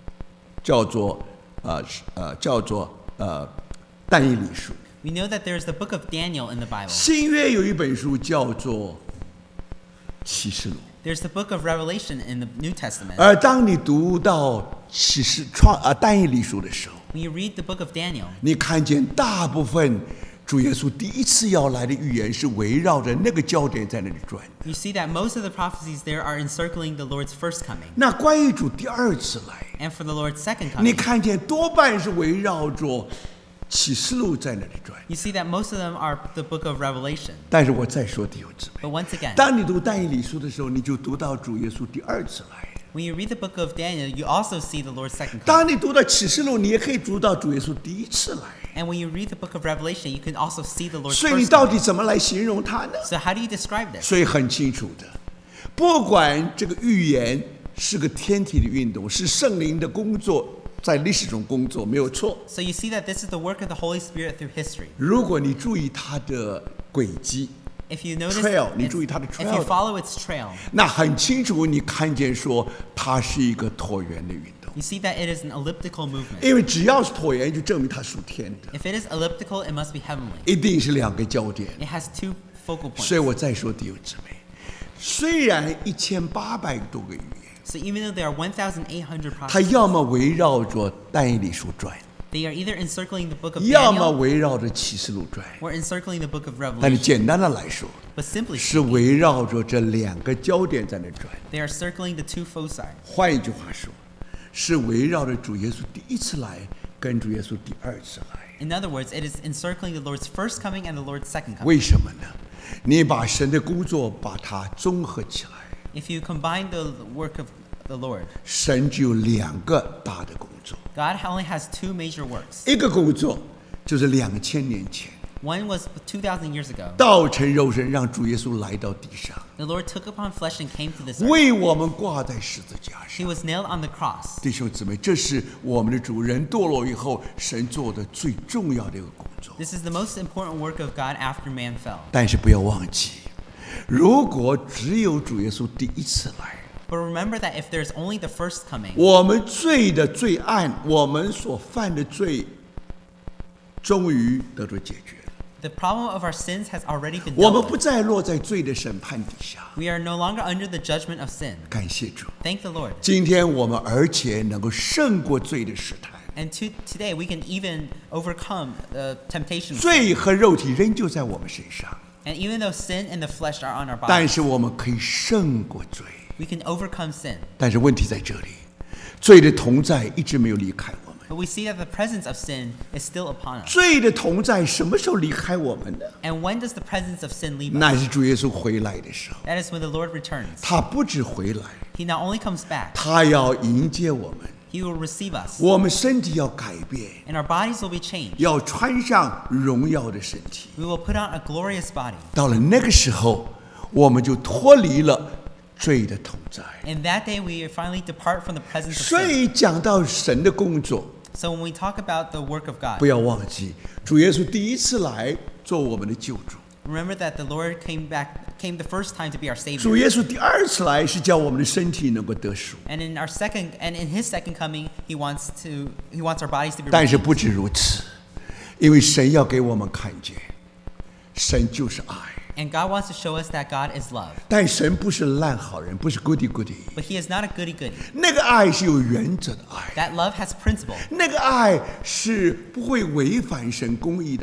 但以理书， We know that there's the book of Daniel in the Bible. 新约有一本书叫做启示录。 There's the book of Revelation in the New Testament. 而当你读到但以理书的时候， When you read the book of Daniel, 你看见大部分主耶稣第一次要来的预言是围绕着那个焦点在那里转。 you see that most of the prophecies there are encircling the Lord's first coming. 那关于主第二次来， And for the Lord's second 你 coming, 看见多半是围绕着启示录在那里转。 you see that most of them are the book of Revelation. 但是我再说弟兄姊妹， But once again, 当你读但以理书的时候，你就读到主耶稣第二次来。 when you read the book of Daniel, you also see the Lord's second coming. 当你读到启示录，你也可以读到主耶稣第一次来。 And when you read the book of Revelation, you can also see the Lord's 所以你 first 到底 coming. 怎么来形容它呢？ So how do you describe this? 所以很清楚的，不管这个预言是个天体的运动，是圣灵的工作，在历史中工作没有错。 So you see that this is the work of the Holy Spirit through history. 如果你注意它的轨迹， If you notice, Trail，你注意它的 if trail you follow its trail, 那很清楚，你看见说它是一个椭圆的运动， you see that it is an elliptical movement. 因为只要是椭圆，就证明它属天的， If it is elliptical, it must be heavenly. 一定是两个焦点。 It has two focal 所以 points. 我再说弟兄姊妹，虽然1800多个预言， So even though there are 1,800 它 prophecies, 要么围绕着但以理书转， they are either encircling the book of 要么 Daniel 围绕着启示录转。 or encircling the book of 但是 Revelation. 简单的来说， But simply 是 speaking, 围绕着这两个焦点在那转。 they are circling the two foci. 换一句话说，是围绕着主耶稣第一次来跟主耶稣第二次来。 In other words, it is encircling the Lord's first coming and the Lord's second coming. 为什么呢？你把神的工作把它综合起来， If you combine the work of the Lord, 神只有两个大的工作， God only has two major works. 一个工作就是2000年前 One was 2,000 years ago. 道成肉身，让主耶稣来到地上， The Lord took upon flesh and came to this earth. 为我们挂在十字架 He 上。 was nailed on the cross. 弟兄姊妹，这是我们的主人堕落以后，神做的最重要的一个工作。 This is the most important work of God after man fell. 但是不要忘记，如果只有主耶稣第一次来， But remember that if there's only the first coming, 我们罪的罪案，我们所犯的罪，终于得到解决了。 the problem of our sins has already been 我们 dealt 不 with. 再落在罪的审判底下。 We are no longer under the judgment of sin. 感谢主， Thank the Lord. 今天我们而且能够胜过罪的试探， And today we can even overcome the temptation. 罪和肉体仍旧在我们身上， And even though sin and the flesh are on our 但 body, 是我们可以胜过罪。 we can overcome sin. 但是问题在这里，罪的同在一直没有离开我们。 But we see that the presence of sin is still upon us. 罪的同在什么时候离开我们呢？ And when does the presence of sin leave us? 那是主耶稣回来的时候。 That is when the Lord returns. 他不止回来， He not only comes back, 他要迎接我们， He will receive us. 我们身体要改变， And our bodies will be changed. 要穿上荣耀的身体。 We will put on a glorious body. 到了那个时候，我们就脱离了罪的同在。 And that day we finally depart from the presence of 所 sin. 以讲到神的工作， So when we talk about the work of 不 God, 要忘记，主耶稣第一次来做我们的救主， remember that the Lord came the first time to be our 主 Savior. 耶稣第二次来是叫我们的身体能够得赎。 And in His second coming, He wants our bodies to be 但是 redeemed. 不止如此，因为神要给我们看见，神就是爱。 And God wants to show us that God is love. 但神不是烂好人，不是 goody goody， But He is not a goody-goody. 那个爱是有原则的爱， That love has principle. 那个爱是不会违反神公义的爱。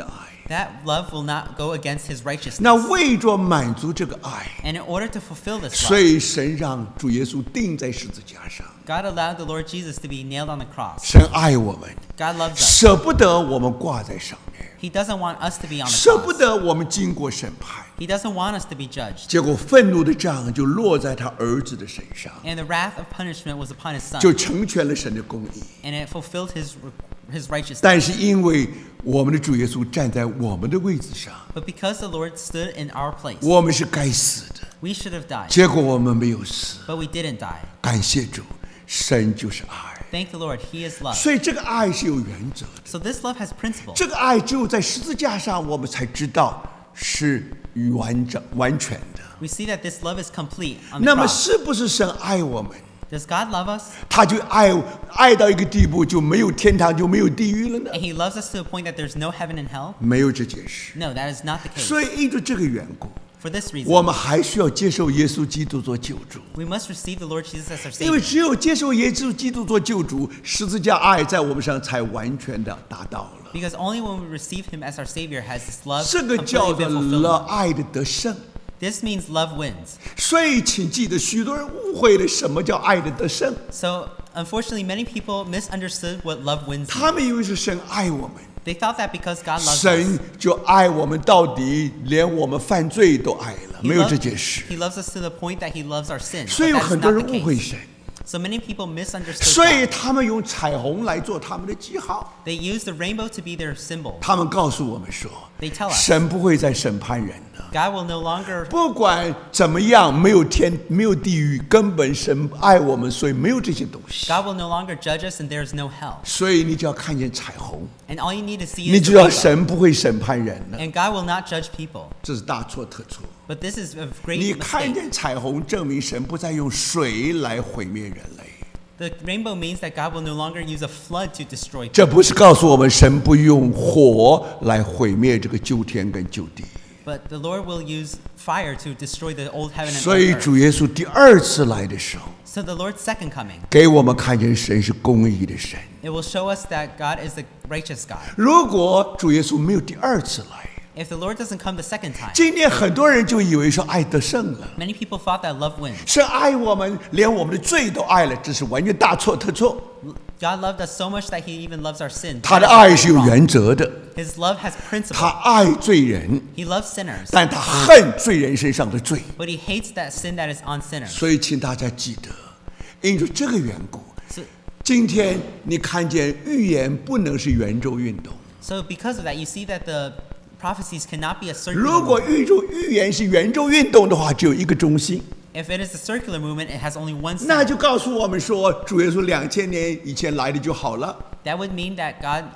that love will not go against his righteousness. 那为着满足这个爱， And in order to fulfill this 所 love, 以神让主耶稣钉在十字架上。 God allowed the Lord Jesus to be nailed on the cross. 神爱我们， God loves us. 舍不得我们挂在上面， He doesn't want us to be on the 舍不 cross. 得我们经过审判。 He doesn't want us to be judged. 结果愤怒的杖就落在他儿子的身上， And the wrath of punishment was upon his son. 就成全了神的公义。 And it fulfilled his righteousness. 但是因为我们的主耶稣站在我们的位置上， But because the Lord stood in our place, 我们是该死的， we should have died. 结果我们没有死。 But we didn't die. 感谢主，神就是爱， Thank the Lord, He is love. 所以这个爱是有原则的。 So this love has principle. 这个爱只有在十字架上，我们才知道是完全的。 We see that this love is complete on the 那么 cross. 是不是神爱我们？ Does God love us? 他就爱到一个地步，就没有天堂，就没有地狱了呢？ And He loves us to a point that there's no heaven and hell? 没有这件事。 No, that is not the case. 所以因着这个缘故， For this 我 reason, 们还需要接受耶稣基督做救主。 we must receive the Lord Jesus as our 因为 Savior. 只有接受耶稣基督做救主，十字架爱在我们身上才完全的达到了。 Because only when we receive Him as our Savior has this love 这个叫 completely 做 been fulfilled. 了爱的得胜。 This means love wins. 所以请记得，许多人误会了什么叫爱的得胜， So, unfortunately, many people misunderstood what love wins 他 means. 们以为是神爱我们， They thought that because God loves 神 us, 就爱我们到底，连我们犯罪都爱了， he 没有 loves, 这件事。 He loves us to the point that He loves our sin. 所 But 以有 that is 很多 not 人 the 误会 case. 神， So many people misunderstood 所以 God. 他们用彩虹来做他们的记号。 They use the rainbow to be their symbol. 他们告诉我们说， They tell us 神不会再审判人了。 God will no longer, 不管怎么样，没有天，没有地狱，根本神爱我们，所以没有这些东西。 God will no longer judge us, and there is no hell. 所以你只要看见彩虹， And all you need to see 你 is 知 the 道 rainbow. 神不会审判人了， And God will not judge people. 这是大错特错。 But this is a 你 great 看 mistake. 见彩虹，证明神不再用水来毁灭人类。 The rainbow means that God will no longer use a flood to destroy people. 这不是告诉我们神不用火来毁灭这个旧天跟旧地。 But the Lord will use fire to destroy the old heaven and 所以 old 主 earth. 耶稣第二次来的时候， So the Lord's second coming, 给我们看见神是公义的神。 it will show us that God is the righteous God. 如果主耶稣没有第二次来， If the Lord doesn't come the second time, 今天很多人就以为说爱得胜了， many people thought that love wins. 神爱我们，连我们的罪都爱了，这是完全大错特错。 God loved us so much that He even loves our sin. 他 That 的 is 爱是有 wrong. 原则的， His love has 他 principle. 爱罪人， He loves sinners, 但他恨罪人身上的罪。 but He hates that sin that is on sinners. 所以，请大家记得，因着这个缘故， So, 今天你看见预言不能是圆周运动。 so because of that, you see that the prophecies cannot be a circular 如果 movement. 预言是圆周运动的话，只有一个中心， If it is a circular movement, it has only one 那 center. 就告诉我们说，主耶稣2000年以前来的就好了。 That would mean that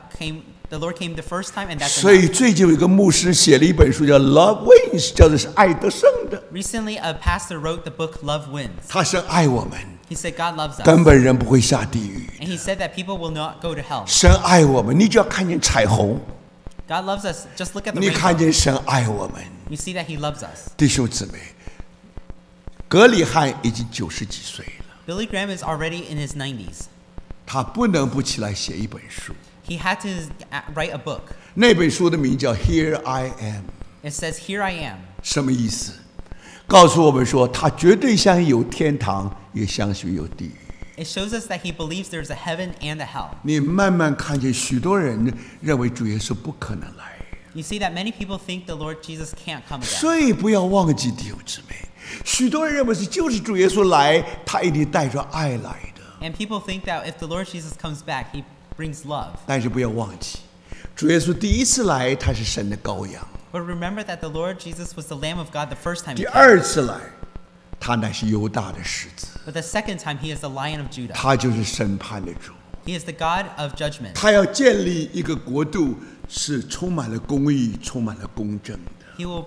the Lord came the first time, and that's 所以 enough. 最近有一个牧师写了一本书叫《Love Wins》，叫做是爱得胜的。 Recently, a pastor wrote the book Love Wins. 他是爱我们， He said God loves us. 根本人不会下地狱。 And he said that people will not go to hell. 神爱我们，你只要看见彩虹， God loves us. Just look at the 你看 rainbow. 见神爱我们。 You see that He loves us. 弟兄姊妹，格里汉已经90几岁了， Billy Graham is already in his 90s. 他不能不起来写一本书。 He had to write a book. 那本书的名叫《Here I Am》， It says, Here I am. 什么意思？告诉我们说，他绝对相信有天堂，也相信有地狱。 It shows us that he believes there's a heaven and a hell. 你慢慢看见，许多人认为主耶稣不可能来， You see that many people think the Lord Jesus can't come again. 所以不要忘记弟兄姊妹，许多人认为就是主耶稣来，他一定带着爱来的。 And people think that if the Lord Jesus comes back, He brings love. 但是不要忘记，主耶稣第一次来，他是神的羔羊； But remember that the Lord Jesus was the Lamb of God the first time 第 He came. 二次来，他乃是犹大的狮子， But the second time, He is the Lion of Judah. 他就是审判的主。 He is the God of judgment. 他要建立一个国度，是充满了公义、充满了公正的。 He will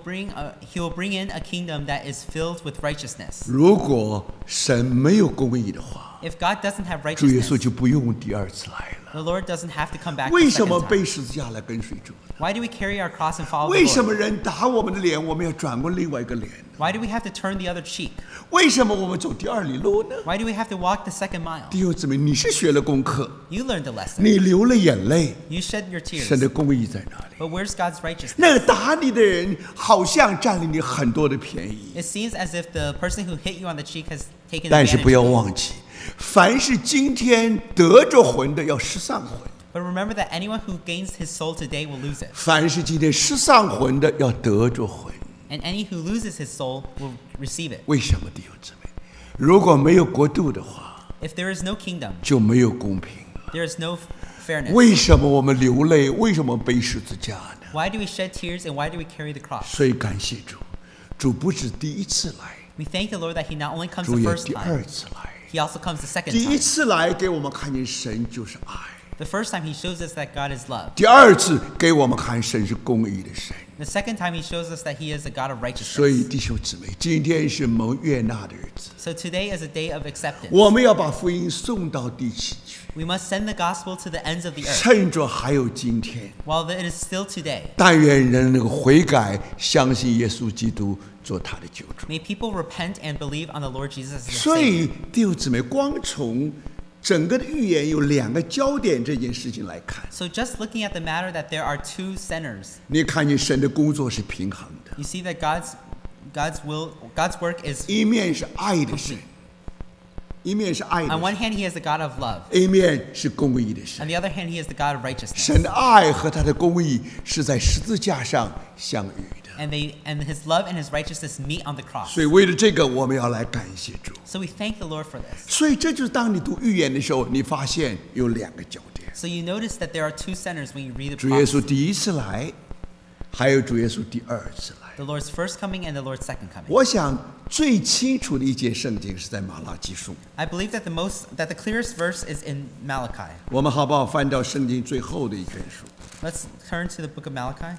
bring in a kingdom that is filled with righteousness. 如果神没有公义的话， If God doesn't have 主耶稣 righteousness, 就不用第二次来了。 the Lord doesn't have to come back 为 the 什么 second 背 time. 十字架来跟随主？ Why do we carry our cross and follow 为 the 什 Lord? 么人打我们的脸，我们要转过另外一个脸呢？ Why do we have to turn the other cheek? 为什么我们走第二里路呢？ Why do we have to walk the second mile? 弟兄姊妹，你是学了功课， You learned the lesson. 你流了眼泪， You shed your 神 tears. 的公义在哪里？ But where's God's righteousness? 那个打你的人好像占了你很多的便宜， It seems as if the person who hit you on the cheek has taken 但是 advantage 不要 of you. 忘记，凡是今天得着魂的，要失丧魂； But remember that anyone who gains his soul today will lose it. 凡是今天失丧魂的，要得着魂。 And any who loses his soul will receive it. 为什么，弟兄姊妹？如果没有国度的话， If there is no kingdom, 就没有公平了。 there is no fairness. 为什么我们流泪？为什么背十字架呢？ Why do we shed tears and why do we carry the cross? 所以感谢主，主不止第一次来， We thank the Lord that he not only comes 主 the 也 first 第二 time, 次来。 he also comes the second 第一 time. 次来给我们看见神就是爱， The first time he shows us that God is love. 第二次给我们看神是公义的神。 The second time he shows us that he is a God of 所以 righteousness. 弟兄姊妹，今天是蒙悦纳的日子， So today is a day of acceptance. 我们要把福音送到地极去， We must send the gospel to the ends of the earth 趁着还有今天。 while it is still today. 但愿人能够悔改，相信耶稣基督做他的救主。 May people repent and believe on the Lord Jesus as their 所 Savior. 以弟兄姊妹，光从整个的预言有两个焦点这件事情来看， So just looking at the matter that there are two centers, 你看见神的工作是平衡的， you see that God's work is 一面是爱的神，一面是爱 on 的 one 神， hand he is the God of love, 一面是公义的 on 神。 the other hand he is the God of righteousness. 神的爱和他的公义是在十字架上相遇的。 And his love and his righteousness meet on the cross. 所以为了这个，我们要来感谢主。 So we thank the Lord for this. 所以这就是当你读预言的时候，你发现有两个焦点： So you notice that there are two centers when you read the 主耶稣 prophecy. 第一次来，还有主耶稣第二次来。 The Lord's first coming and the Lord's second coming. 我想最清楚的一节圣经是在马拉基书。 I believe that the clearest verse is in Malachi. 我们好不好翻到圣经最后的一卷书？ Let's turn to the book of Malachi.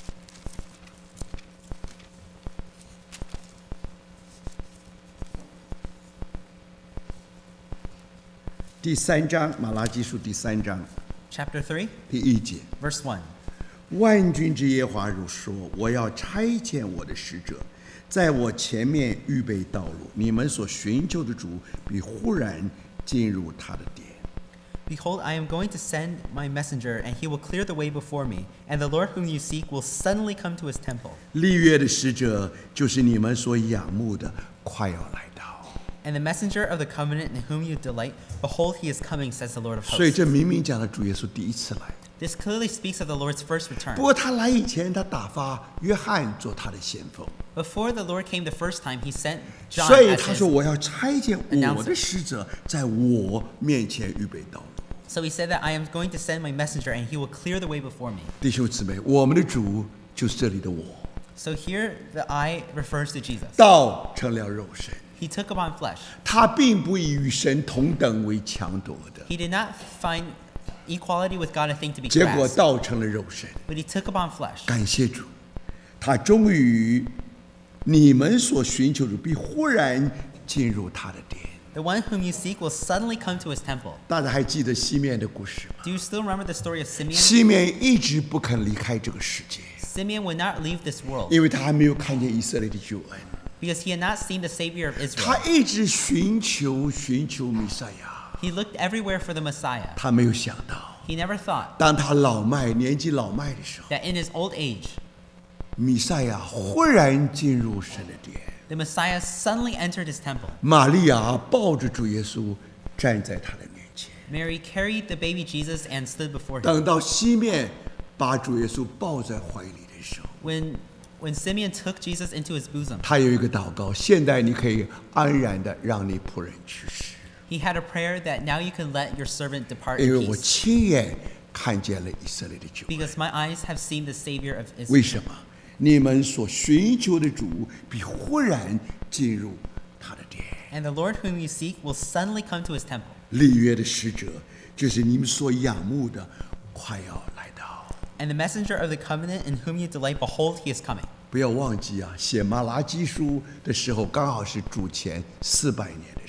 第三章，马拉基书第三章 Chapter 3, 第一节。 verse 1. 万军之耶和华如说：“我要差遣我的使者，在我前面预备道路。你们所寻求的主必忽然进入他的殿。” Behold, I am going to send my messenger, and he will clear the way before me, and the Lord whom you seek will suddenly come to his temple. 立约的使者就是你们所仰慕的，快要来到。 And the messenger of the covenant in whom you delight, behold, he is coming, says the Lord of 所以 hosts. 这明明讲了主耶稣第一次来。 This clearly speaks of the Lord's first 不 return. 过他来以前，他打发约翰做他的先锋， Before the Lord came the first time, he sent John 所以 as 他 his. 说：“我要差遣我的使者，在我面前预备道路。” So he said that I am going to send my messenger, and he will clear the way before me. 弟兄姊妹，我们的主就是这里的我， So here the I refers to Jesus. 道成了肉身。 He took upon flesh. 他并不以与神同等为强夺的， He did not find equality with God a thing to be 结果 grasped, 道成了肉身。 but he took upon flesh. 感谢主，他终于你们所寻求的必忽然进入他的殿。 The one whom you seek will suddenly come to his temple. 大家还记得西面的故事吗？ Do you still remember the story of Simeon? 西面一直不肯离开这个世界， Simeon would not leave this world 因为他还没有看见以色列的救恩， because he had not seen the Savior of 他 Israel. 一直寻求弥赛亚， He looked everywhere for the Messiah. 他没有想到， He never thought 当他年纪老迈的时候， that in his old age, 弥赛亚忽然进入神的殿。 the Messiah suddenly entered his temple. 玛利亚抱着主耶稣站在他的面前。 Mary carried the baby Jesus and stood before him. 等到西面把主耶稣抱在怀里的时候， When Simeon took Jesus into his bosom, 他有一个祷告：现在你可以安然的让你仆人去世， he had a prayer that now you can let your servant depart 因 in 为我 peace 亲眼看见了以色列的救恩。 because my eyes have seen the Savior of 为 Israel. 什么？你们所寻求的主必忽然进入他的殿。 And the Lord whom you seek will suddenly come to his temple. 立约的使者就是你们所仰慕的，快要来到。 And the messenger of the covenant in whom you delight, behold, he is coming. 不要忘记啊，写马拉基书的时候，刚好是主前400年的时候。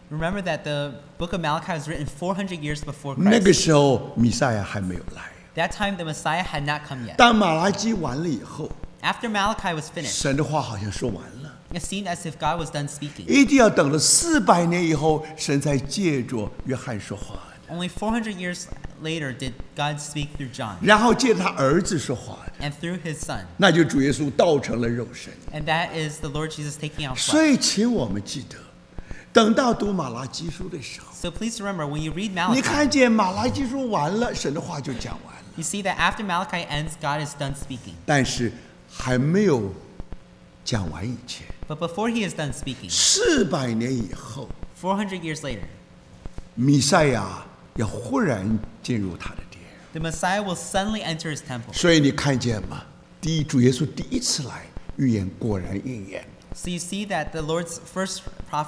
Remember that the book of Malachi was written 400 years before 那个 Christ. 时候弥赛亚还没有来。 That time the Messiah had not come yet. 当马拉基完了以后， After Malachi was finished, 神的话好像说完了， it seemed as if God was done speaking. 一定要等了400年以后，神才借着约翰说话， Only 400 years later did God speak through John 然后借着他儿子说话， and through his son. 那就主耶稣道成了肉身。 And that is the Lord Jesus taking out 所 flesh. 以，请我们记得，等到读马拉基书的时候， So please remember, when you read 你看 Malachi, 见马拉基书完了，神的话就讲完了， you see that after Malachi ends, God is done speaking. 但是还没有讲完以前， But before he is done speaking, 400年以后， 400 years later, 弥赛亚要忽然进入他的殿。 the Messiah will suddenly enter his temple. 所以你看见吗？主耶稣第一次来，预言果然应验。 So you see that the Lord's first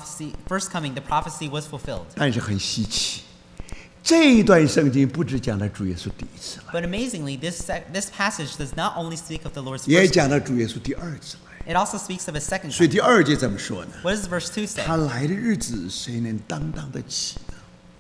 coming, the prophecy was fulfilled. 但是很稀奇，这一段圣经不只讲了主耶稣第一次来， But amazingly, this passage does not only speak of the Lord's 也 first 讲了主耶稣第二次来。 it also speaks of his second 所以 coming. 第2节怎么说呢？ What does verse 2 say? 他来的日子，谁能担当得起呢？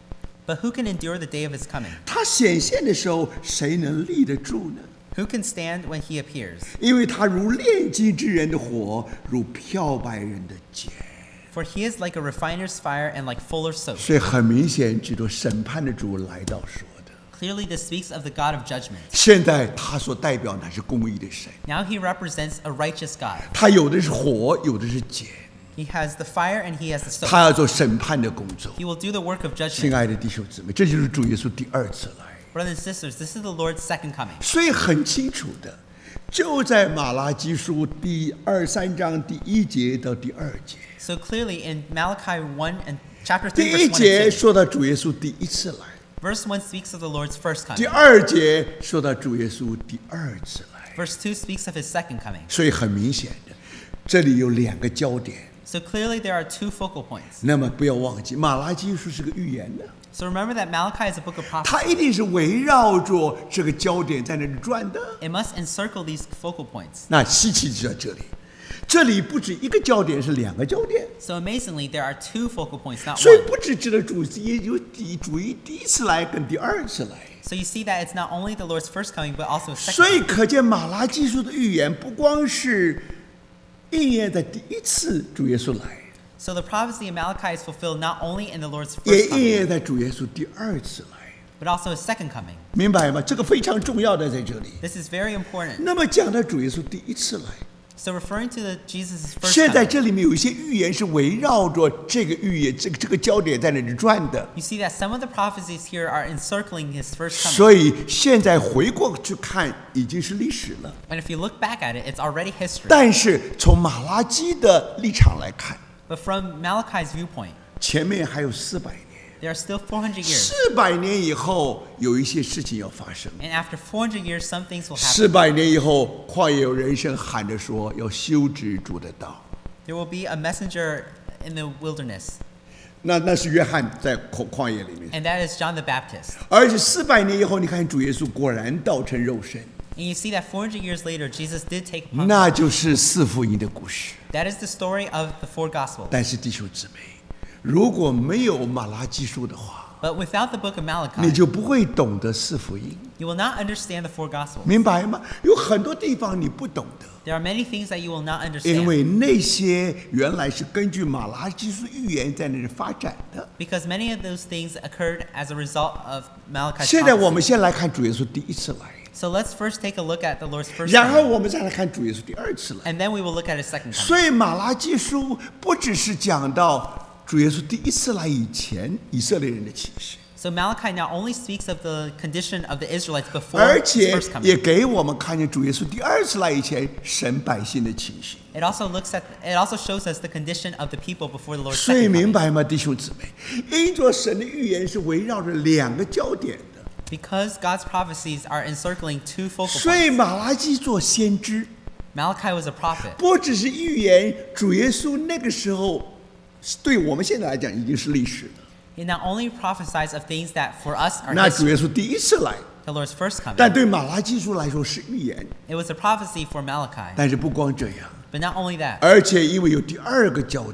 But who can endure the day of his coming? 他显现的时候，谁能立得住呢？ Who can stand when he appears? 因为他如炼金之人的火，如漂白人的碱。 For he is like a refiner's fire and like fuller's soap. 所以很明显，指着审判的主来到说的。 Clearly, this speaks of the God of judgment. 现在他所代表乃是公义的神， Now he represents a righteous God. 他有的是火，有的是碱， He has the fire and he has the 他 soap. 要做审判的工作。 He will do the work of 亲 judgment. 爱的弟兄姊妹，这就是主耶稣第2次来。 Brothers and sisters, this is the Lord's second coming. 所以很清楚的，就在马拉基书第2、3章第1节到第2节。 So clearly in Malachi 1 and chapter 3, 第 verse 1 1 节 and 2, 说到主耶稣第一次来， verse 1 speaks of the Lord's first 第 coming. 2节说到主耶稣第2次来。 Verse 2 speaks of his second coming. 所以很明显的，这里有2个焦点。 So clearly there are two focal points. 那么不要忘记，马拉基书是个预言的， So remember that Malachi is a book of 它 prophecy. 一定是围绕着这个焦点在那里转的。 It must encircle these focal points. 那稀奇就在这里，这里不止一个焦点，是2个焦点。 So amazingly, there are two focal points, not 所以 one. 不只指的主有主第一次来跟第2次来。 So you see that it's not only the Lord's first coming, but also his 所 second 以 coming. 可见马拉基书的预言不光是应验在第一次主耶稣来， So the prophecy of Malachi is fulfilled not only in the Lord's 也 first 应验 coming, 在主耶稣第2次来， but also his second coming. 明白吗？这个非常重要的在这里。 This is very important. 那么讲到主耶稣第一次来， So referring to Jesus' first 现在 coming, 这里面有一些预言是围绕着这个预言，这个焦点在那里转的。 you see that some of the prophecies here are encircling his first coming. 所以现在回过去看，已经是历史了。 And if you look back at it, it's already history. 但是从马拉基的立场来看， But from Malachi's viewpoint, 前面还有400年。 there are still 400 years. 400年以后，有一些事情要发生。 And after 400 years, some things will happen. 400年以后，旷野有人声喊着说要修直主的道。 There will be a messenger in the wilderness, 那是约翰在旷野里面， and that is John the Baptist. 而且400年以后，你看主耶稣果然道成肉身， And you see that 400 years later, Jesus did take upon 那就是4福音的故事。 That is the story of the four Gospels. 但是弟兄姊妹，如果没有马拉基书的话， But without the book of 你 Malachi, 就不会懂得4福音， you will not understand the four Gospels. 明白吗？有很多地方你不懂得。 There are many things that you will not 因 understand 为那些原来是根据马拉基书预言在那里发展的。 because many of those things occurred as a result of Malachi's 现在我 prophecy. 们先来看主耶稣第一次来， So let's first take a look at the Lord's first 然后 coming, 我们再来看主耶稣第2次来。 and then we will look at his second coming. 所以马拉基书不只是讲到主耶稣第一次来以前以色列人的启示， So Malachi not only speaks of the condition of the Israelites before 而 his 且 first 也 coming. 给我们看见主耶稣第2次来以前神百姓的情形。 It also shows us the condition of the people before the Lord's 所以 second 明 coming. 白吗，弟兄姊妹？因着神的预言是围绕着2个焦点的， Because God's prophecies are encircling two focal 所以 points. 马拉基做先知。 Malachi was a prophet. 不只是预言主耶稣那个时候，对我们现在来讲已经是历史了。 He not only prophesies of things that for us are 那主 history, 耶稣第一次来， the Lord's first coming. 但对马拉基书来说是预言。 It was a prophecy for Malachi. 但是不光这样， But not only that, 而且因为有第2个焦点，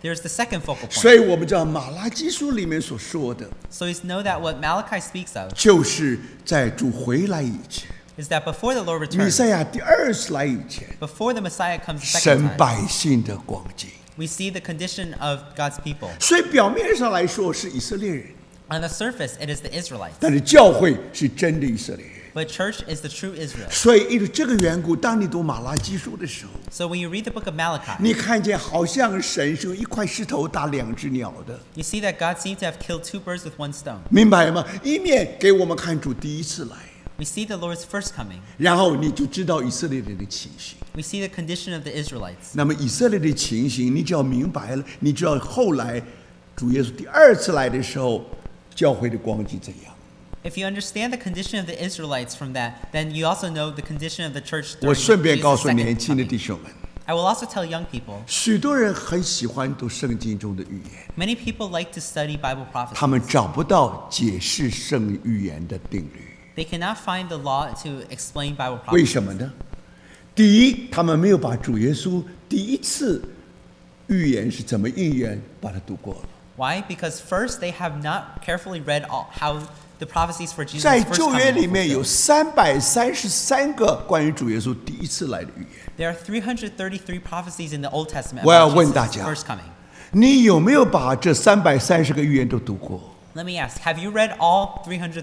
There's the second focal 所 point. 以我们知道马拉基书里面所说的， So we know that what Malachi speaks of 就是在主回来以前， is that before the Lord 弥 returns, 赛亚第二次来以前， before the Messiah comes the 神 second time, 百姓的光景。 we see the condition of God's people. 所以表面上来说是以色列人， On the surface, it is the Israelites, 但是教会是真的以色列人。 but church is the true Israel. 所以因为这个缘故，当你读马拉基书的时候， So when you read the book of Malachi, 你看见好像神是用一块石头打两只鸟的， you see that God seemed to have killed 2 birds with 1 stone. 明白吗？一面给我们看主第一次来， We see the Lord's first coming. 然后你就知道以色列人的情形。 We see the condition of the Israelites. 那么以色列的情形，你只要明白了，你知道后来主耶稣第二次来的时候，教会的光景怎样。 If you understand the condition of the Israelites from that, then you also know the condition of the church 我 during 顺便 Jesus' 告诉 second 年轻的 coming. 弟兄们， I will also tell young people, 许多人很喜欢读圣经中的预言， many people like to study Bible 他们 prophecy. 找不到解释圣预言的定律。 They cannot find the law to explain Bible 为 prophecy. 什么呢？第一，他们没有把主耶稣第一次预言是怎么应验，把它读过了。 Why? Because first, they have not carefully read how the prophecies for Jesus' 在 first 旧约 coming 里 were 面有 fulfilled. 333个关于主耶稣第一次来的预言。 There are 333 prophecies in the Old Testament 我要 about 问大 Jesus' 家， first coming. 你有没有把这330个预言都读过？ Let me ask, have you read all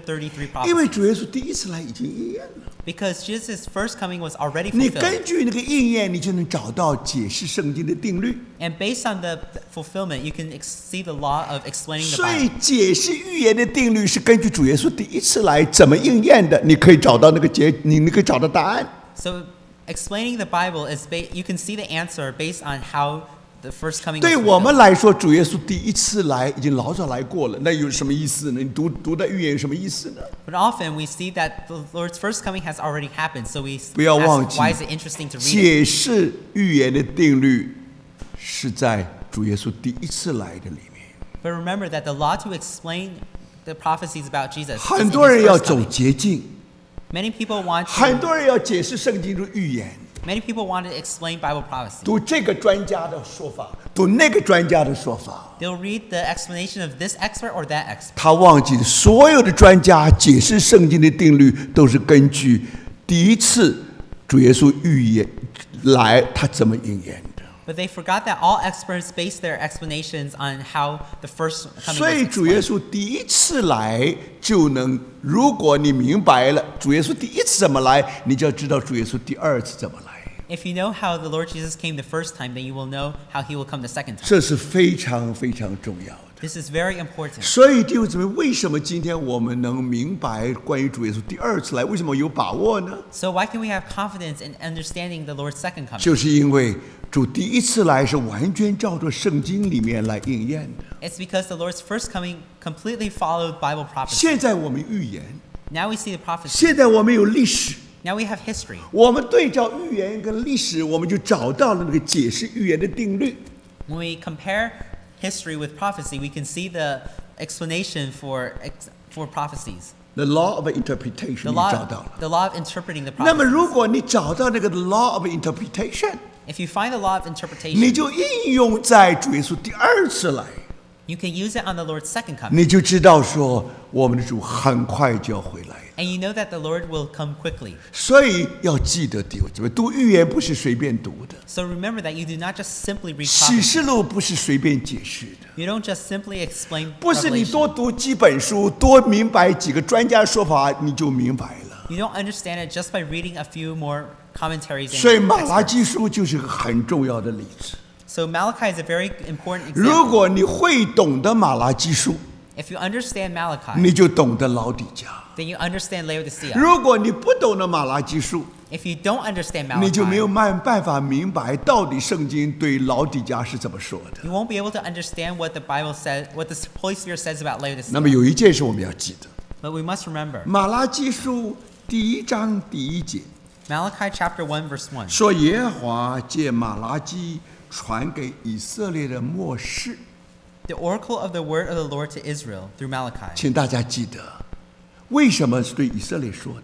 333 因为 prophecies? 主耶稣第一次来已经应验了， Because Jesus' first coming was already 你 fulfilled. 根据那个应验，你就能找到解释圣经的定律。 And based on the fulfillment, you can see the law of explaining the 所以 Bible. 解释预言的定律是根据主耶稣第一次来怎么应验的，你可以找到那个你可以找到答案。 So explaining the Bible is you can see the answer based on how the first coming was 对我们 fulfilled. 来说，主耶稣第一次来已经老早来过了，那有什么意思呢？你读的预言有什么意思呢？ But often we see that the Lord's first coming has already happened. So we 不要忘 ask, 记 why is it interesting to read it? 解释预言的定律是在主耶稣第一次来的里面。 But remember that the law to explain the prophecies about Jesus is 很 in 多 his 人要 first 走 coming. 捷径， Many people want 很 to, 多人要解释圣经中预言， many people want to explain Bible prophecy. 读这个专家的说法，读那个专家的说法。 They'll read the explanation of this expert or that expert. 他忘记了所有的专家解释圣经的定律都是根据第一次主耶稣预言来他怎么应验的。 But they forgot that all experts base their explanations on how the first coming 所以 was 主耶 explained. 稣第一次来就能，如果你明白了主耶稣第一次怎么来，你就要知道主耶稣第二次怎么来。 If you know how the Lord Jesus came the first time, then you will know how he will come the second time. 这是非常非常重要的。 This is very important. 所以弟兄姊妹，为什么今天我们能明白关于主耶稣第二次来，为什么有把握呢？ So why can we have confidence in understanding the Lord's second coming? 就是因为主第一次来是完全照着圣经里面来应验的。 It's because the Lord's first coming completely followed Bible prophecy. 现在我们预言， Now we see the prophecy. 现在我们有历史， Now we have history. 我们对照预言跟历史，我们就找到了那个解释预言的定律。 When we compare history with prophecy, we can see the explanation for prophecies. The law of interpretation The 你找到了。 law of interpreting the 那么 prophecies. 如果你找到那个 law of interpretation， If you find the law of 你 interpretation, 就应用在主耶稣第二次来， you can use it on the Lord's second coming. 你就知道说我们的主很快就要回来了。 And you know that the Lord will come quickly. 所以要记得弟兄姊妹，读预言不是随便读的， So remember that you do not just simply read 启 prophecy. 示录不是随便解释的。 You don't just simply explain 不是你 Revelation. 多读几本书，多明白几个专家说法，你就明白了。 You don't understand it just by reading a few more commentaries 所以 and 马拉 experts. 基书就是个很重要的例子。 So Malachi is a very important 如 example. 果你会懂得马拉基书， If you understand Malachi, 你就懂得老底嘉； then you understand Laodicea. 如果你不懂得马拉基书， If you don't understand 你就没有 Malachi, 办法明白到底圣经对老底嘉是怎么说的。 you won't be able to understand what the Bible says, what the Holy Spirit says about 那么 Laodicea. 有一件事我们要记得， But we must remember, 马拉基书第1章第1节 Malachi chapter 1 verse 1. 说，耶和华借马拉基传给以色列的末世。 The oracle of the word of the Lord to Israel through Malachi. 请大家记得，为什么是对以色列说的？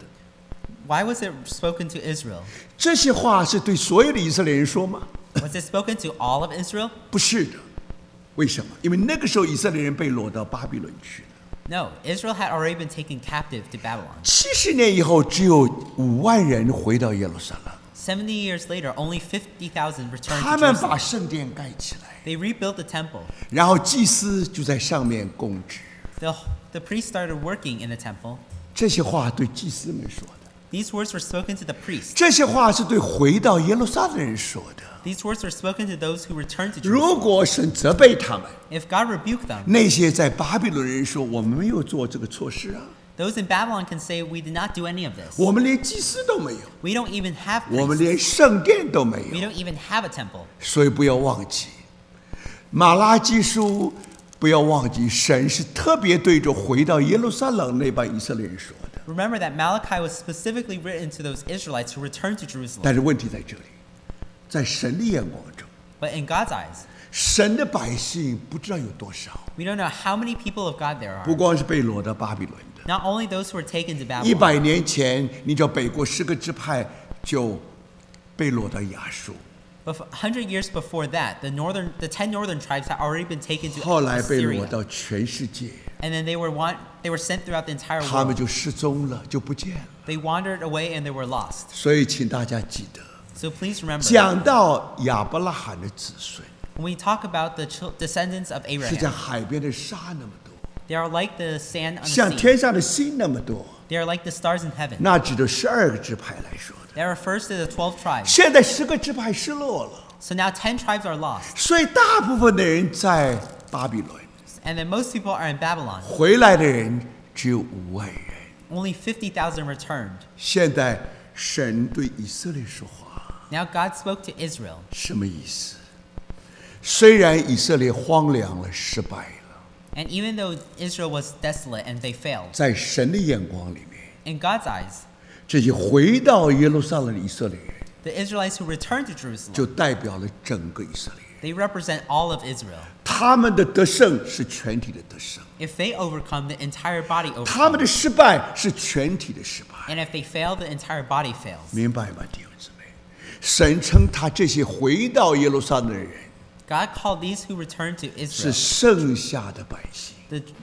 Why was it spoken to Israel? 这些话是对所有的以色列人说吗？ Was it spoken to all of Israel? 不是的， 为什么？因为那个时候以色列人被掳到巴比伦去了。 No, Israel had already been taken captive to Babylon. 70年以后，只有5万人回到耶路撒冷。 70 years later, only 50,000 returned 他 to 们把 Jerusalem. 圣殿盖起来， They rebuilt the temple. 然后祭司就在上面供职。 The priests started working in the temple. 这些话对祭司们说的， These words were spoken to the priests. 这些话是对回到耶路撒冷的人说的。 These words were spoken to those who returned to 如 Jerusalem. 果神责备他们， If God rebuked them, 那些在巴比伦人说：“我们没有做这个错事啊， those in Babylon can say, we did not do any of this. 我们连祭司都没有， We don't even have 我们 priests. 连圣殿都没 We 有。” don't even have a temple. 所以不要忘记，马拉基书不要忘记，神是特别对着回到耶路撒冷那帮以色列人说的。 Remember that Malachi was specifically written to those Israelites who returned to Jerusalem. 但是问题在这里，在神的眼光中， But in God's eyes, 神的百姓不知道有多少， we don't know how many people of God there 不 are. 光是被掳到巴比伦的。 Not only those who were taken to 100 Babylon. 年前，你知道北国10个支派就被掳到亚述， But 100 years before that, the 10 northern tribes had already been taken to 后来被掳 Assyria. 到全世界， And then they were sent throughout the entire 他们 world. 就失踪了，就不见了。 They wandered away and they were lost. 所以，请大家记得， So please remember, 讲到亚伯拉罕的子孙， when we talk about the descendants of 是在 Abraham, 海边的沙那么多， they are like the sand on 像 the sea. 天上的星那么多， They are like the stars in heaven. 那指的12个支派来说的。 That refers to the 12 tribes. 现在10个支派失落了， So now 10 tribes are lost. 所以大部分的人在巴比伦， And then most people are in Babylon. 回来的人只有5万人。 Only 50,000 returned. 现在神对以色列说话， Now God spoke to Israel. 什么意思？虽然以色列荒凉了、失败了， And even though Israel was desolate and they failed, 在神的眼光里面， in God's eyes, 这些回到耶路撒冷的以色列人， the Israelites who returned to Jerusalem, 就代表了整个以色列人。 they represent all of Israel. 他们的得胜是全体的得胜， If they overcome, the entire body 他们的 overcomes. 失败是全体的失败。 And if they fail, the entire body fails. 明白吗，弟兄姊妹？神称他这些回到耶路撒冷的人 God called these who returned to 是 Israel 剩下的百姓。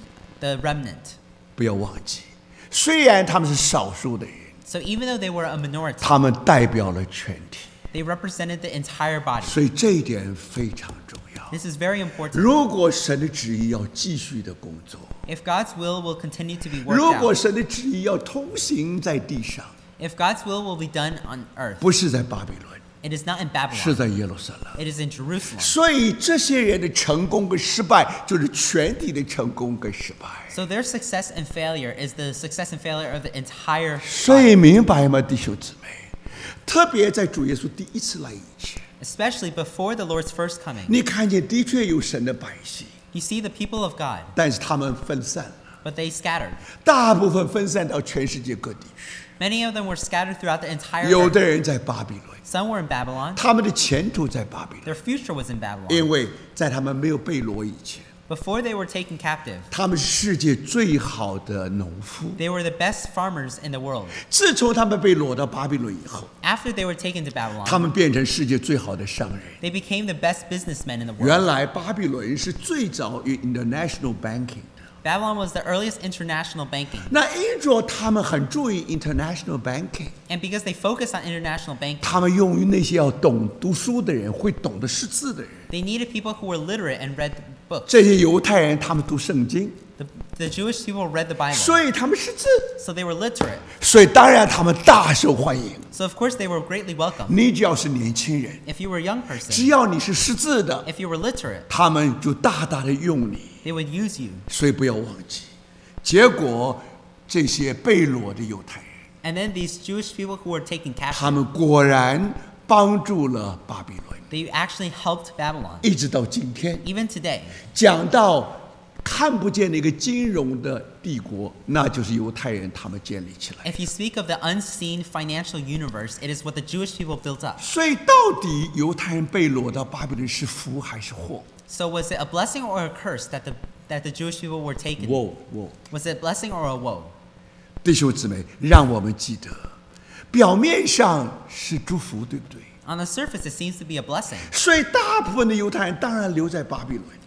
the remnant. 不要忘记，虽然他们是少数的人， So even though they were a minority, 他们代表了全体， they represented the entire body. 所以这一点非常重要。 This is very important. 如果神的旨意要继续的工作， If God's will continue to be 如 worked 果 out, 神的旨意要通行在地上， if God's will be done on earth, 不是在巴比伦， it is not in 是 Babylon, 在耶路撒冷。 it is in Jerusalem. 所以这些人的成功跟失败，就是全体的成功跟失败。 So their success and failure is the success and failure of the entire 所 body, 以明白吗，弟兄姊妹？特别在主耶稣第一次来以前， especially before the Lord's first coming. 你看见的确有神的百姓， You see the people of God, 但是他们分散了， but they scattered. 大部分分散到全世界各地去。 Many of them were scattered throughout the entire 有 earth. 的人在巴比伦， Some were in Babylon. 他们的前途在巴比伦， Their future was in Babylon. 因为在他们没有被掳以前， Before they were taken captive, 他们是世界最好的农夫。 they were the best farmers in the world. 自从他们被掳到巴比伦以后， After they were taken to 他 Babylon, 们变成世界最好的商人。 they became the best businessmen in the world. 原来巴比伦是最早有 international banking 的。 Babylon was the earliest international banking. 那因着他们很注意 international banking， And because they focused on international banking, 他们用于那些要懂读书的人，会懂得识字的人。 they needed people who were literate and read books. 这些犹太人他们读圣经， The Jewish people read the Bible, 所以他们识字， so they were literate. 所以当然他们大受欢迎。 So of course they were greatly welcomed. 你只要是年轻人， If you were a young 只 person, 要你是识字的， if you were literate, 他们就大大的用你。 they would use you. 所以不要忘记，结果这些被掳的犹太人， And then these Jewish people who were taken 他 captive, 们果然帮助了巴比伦， they actually helped Babylon. 一直到今天。 Even today, 讲到看不见的一个金融的帝国，那就是犹太人他们建立起来。 if you speak of the unseen financial universe, it is what the Jewish people built up. 所以到底犹太人被掳到巴比伦是福还是祸？ So was it a blessing or a curse that the Jewish people were taken? 我 Was it a blessing or a woe? 弟兄姊妹，让我们记得，表面上是祝福，对不对？ On the surface, it seems to be a blessing. 所以大部分的犹太人当然留在巴比伦，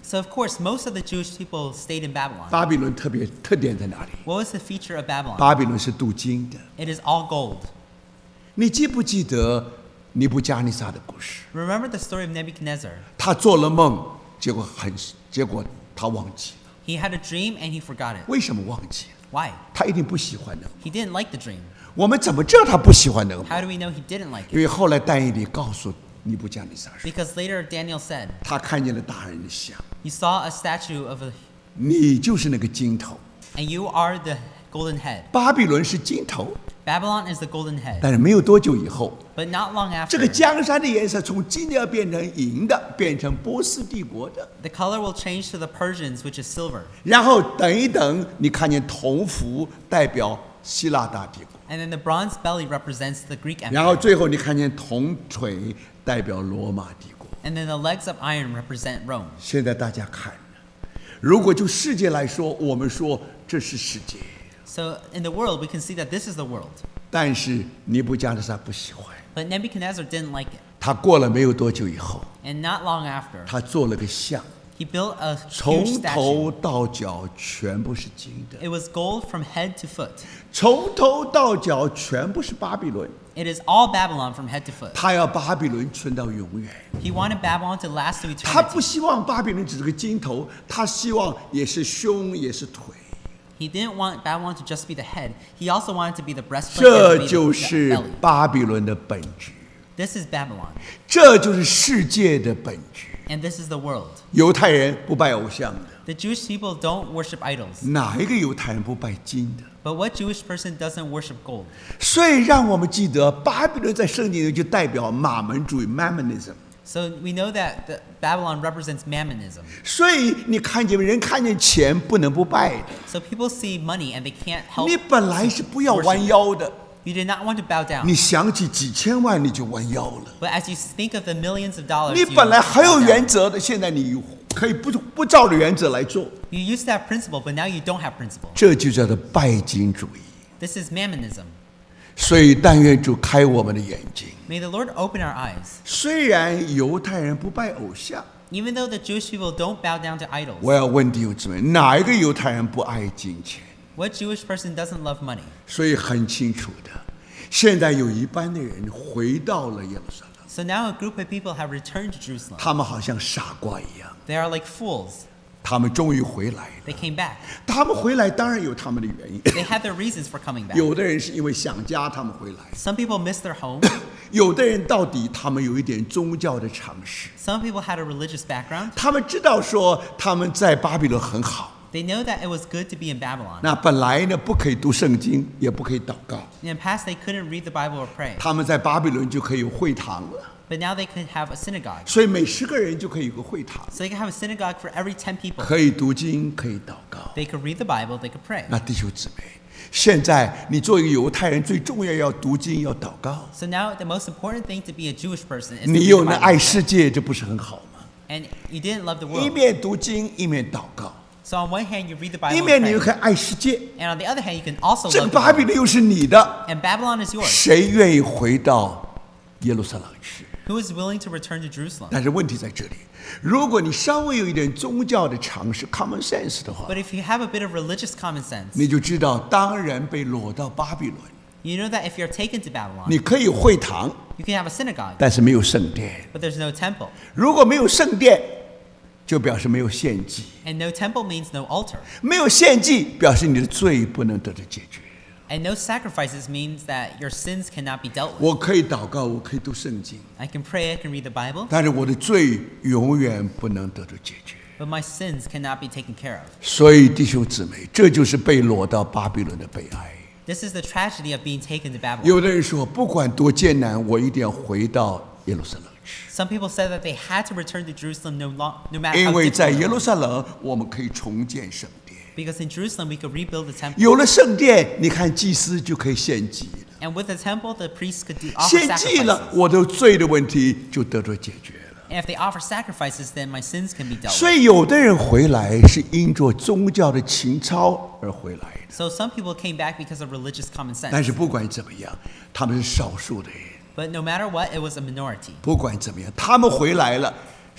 So of course, most of the Jewish people stayed in Babylon. 巴比伦特点在哪里？ What was the feature of Babylon? 巴比伦是镀金的。 It is all gold. 你记不记得尼布加尼撒的故事？ Remember the story of Nebuchadnezzar? 他做了梦，结果他忘记了。 He had a dream and he forgot it. 为什么忘记了？ Why? 他一定不喜欢那个梦。 He didn't like the dream. 我们怎么知道他不喜欢那个梦？ How do we know he didn't like 因 it? 为后来但以理告诉尼布加尼撒说， Because later Daniel said, 他看见了大人的像， he saw a statue of a, 你就是那个金头。 and you are the golden head. 巴比伦是金头， Babylon is the golden head. 但是没有多久以后， But not long 这个 after, 江山的颜色从金的要变成银的，变成波斯帝国的。 the color will change to the Persians, which is silver. 然后等一等，你看见铜符代表希腊大帝国， And then the bronze belly represents the Greek 然后 empire. 最后你看见铜锤代表罗马帝国。 And then the legs of iron represent Rome. 现在大家看，如果就世界来说，我们说这是世界， So in the world, we can see that this is the world. 但是尼布加尼撒不喜欢。 But Nebuchadnezzar didn't like it. 他过了没有多久以后， And not long after, 他做了个像， he built a 从 huge 头 statue. 到脚全部是金的， It was gold from head to foot. 从头到脚全部是巴比伦。 It is all Babylon from head to foot. 他要巴比伦存到永远。 He wanted Babylon to last to 他不 eternity. 希望巴比伦只是个金头，他希望也是胸也是腿。 He didn't want Babylon to just be the head. He also wanted to be the breastplate 这 and to 就 be 是 the belly. 巴比伦的本质， This is Babylon. 这就是世界的本质。 And this is the world. 犹太人不拜偶像的， The Jewish people don't worship idols. 哪一个犹太人不拜金的？ But what Jewish person doesn't worship gold? 所以让我们记得，巴比伦在圣经里就代表马门主义 （Mammonism）。 So we know that Babylon represents Mammonism. 所以你看见人看见钱不能不拜的， So people see money and they can't help. 你本来是不要弯腰的， You did not want to bow down. 你想起几千万你就弯腰了。 But as you think of the millions of dollars, 你 you 本来很有 bow down. 原则的，现在你可以不照着原则来做， You used to have principle, but now you don't have principle. 这就叫做拜金主义。 This is Mammonism. 所以但愿主开我们的眼睛。 May the Lord open our eyes. 虽然犹太人不拜偶像， Even though the Jewish people don't bow down to 我 idols, 要问弟兄姊妹，哪一个犹太人不爱金钱？ what Jewish person doesn't love money? 所以很清楚的，现在有一班的人回到了耶路撒冷， So now a group of people have returned to Jerusalem. 他们好像傻瓜一样， They are like fools. 他们终于回来了。 They came back. 他们回来当然有他们的原因， They had their reasons for coming back. 有的人是因为想家他们回来， Some people missed their home. 有的人到底他们有一点宗教的常识， Some people had a religious background. 他们知道说他们在巴比伦很好。 They know that it was good to be in Babylon. 那本来呢不可以读圣经，也不可以祷告， In the past, they couldn't read the Bible or pray. 他们在巴比伦就可以有会堂了， But now they could have a synagogue. 所以每10个人就可以有个会堂， So they could have a synagogue for every 10 people. 可以读经，可以祷告。 They could read the Bible, they could pray. 那弟兄姊妹，现在你做一个犹太人，最重要要读经，要祷告。 So now the most important thing to be a Jewish person is to 你 read 有 the 那爱 Bible. 世界，这不是很好吗？ And you didn't love the 一 world. 面读经，一面祷告， So on one hand, you read the 一 Bible 面 and 你又 pray. 可以爱世界。 And on the other hand, you can also 这个 love the 巴比 world. 伦又是你的， And Babylon is yours. 谁愿意回到耶路撒冷去？ Who is willing to return to Jerusalem? 但是问题在这里，如果你稍微有一点宗教的常识 （common sense） 的话， But if you have a bit of religious common sense, 你就知道，当人被掳到巴比伦， you know that if you're taken to Babylon, 你可以有会堂， you can have a synagogue, 但是没有圣殿。 but there's no temple. 如果没有圣殿，就表示没有献祭； And no temple means no altar. 没有献祭，表示你的罪不能得到解决。 And no sacrifices means that your sins cannot be dealt with. 我可以祷告，我可以读圣经， I can pray, I can read the Bible, 但是我的罪永远不能得到解决。 but my sins cannot be taken care of. 所以弟兄姊妹，这就是被掳到巴比伦的悲哀。 This is the tragedy of being taken to Babylon. 有的人说，不管多艰难，我一定要回到耶路撒冷去， Some people said that they had to return to Jerusalem no matter 因 how 为在 difficult 耶 it 路 was. 撒冷我们可以重建圣殿。 Because in Jerusalem we could rebuild the temple. 有了圣殿，你看祭司就可以献祭了。 And with the temple, the priests could offer 献祭了， sacrifices. 我的罪的问题就得到解决了。 And if they offer sacrifices, then my sins can be dealt 所 with. 以有的人回来是因着宗教的情操而回来的， So some people came back because of religious common 但 sense. 是不管怎么样，他们是少数的人。 But no matter what, it was a minority. 不管怎么样，他们回来了，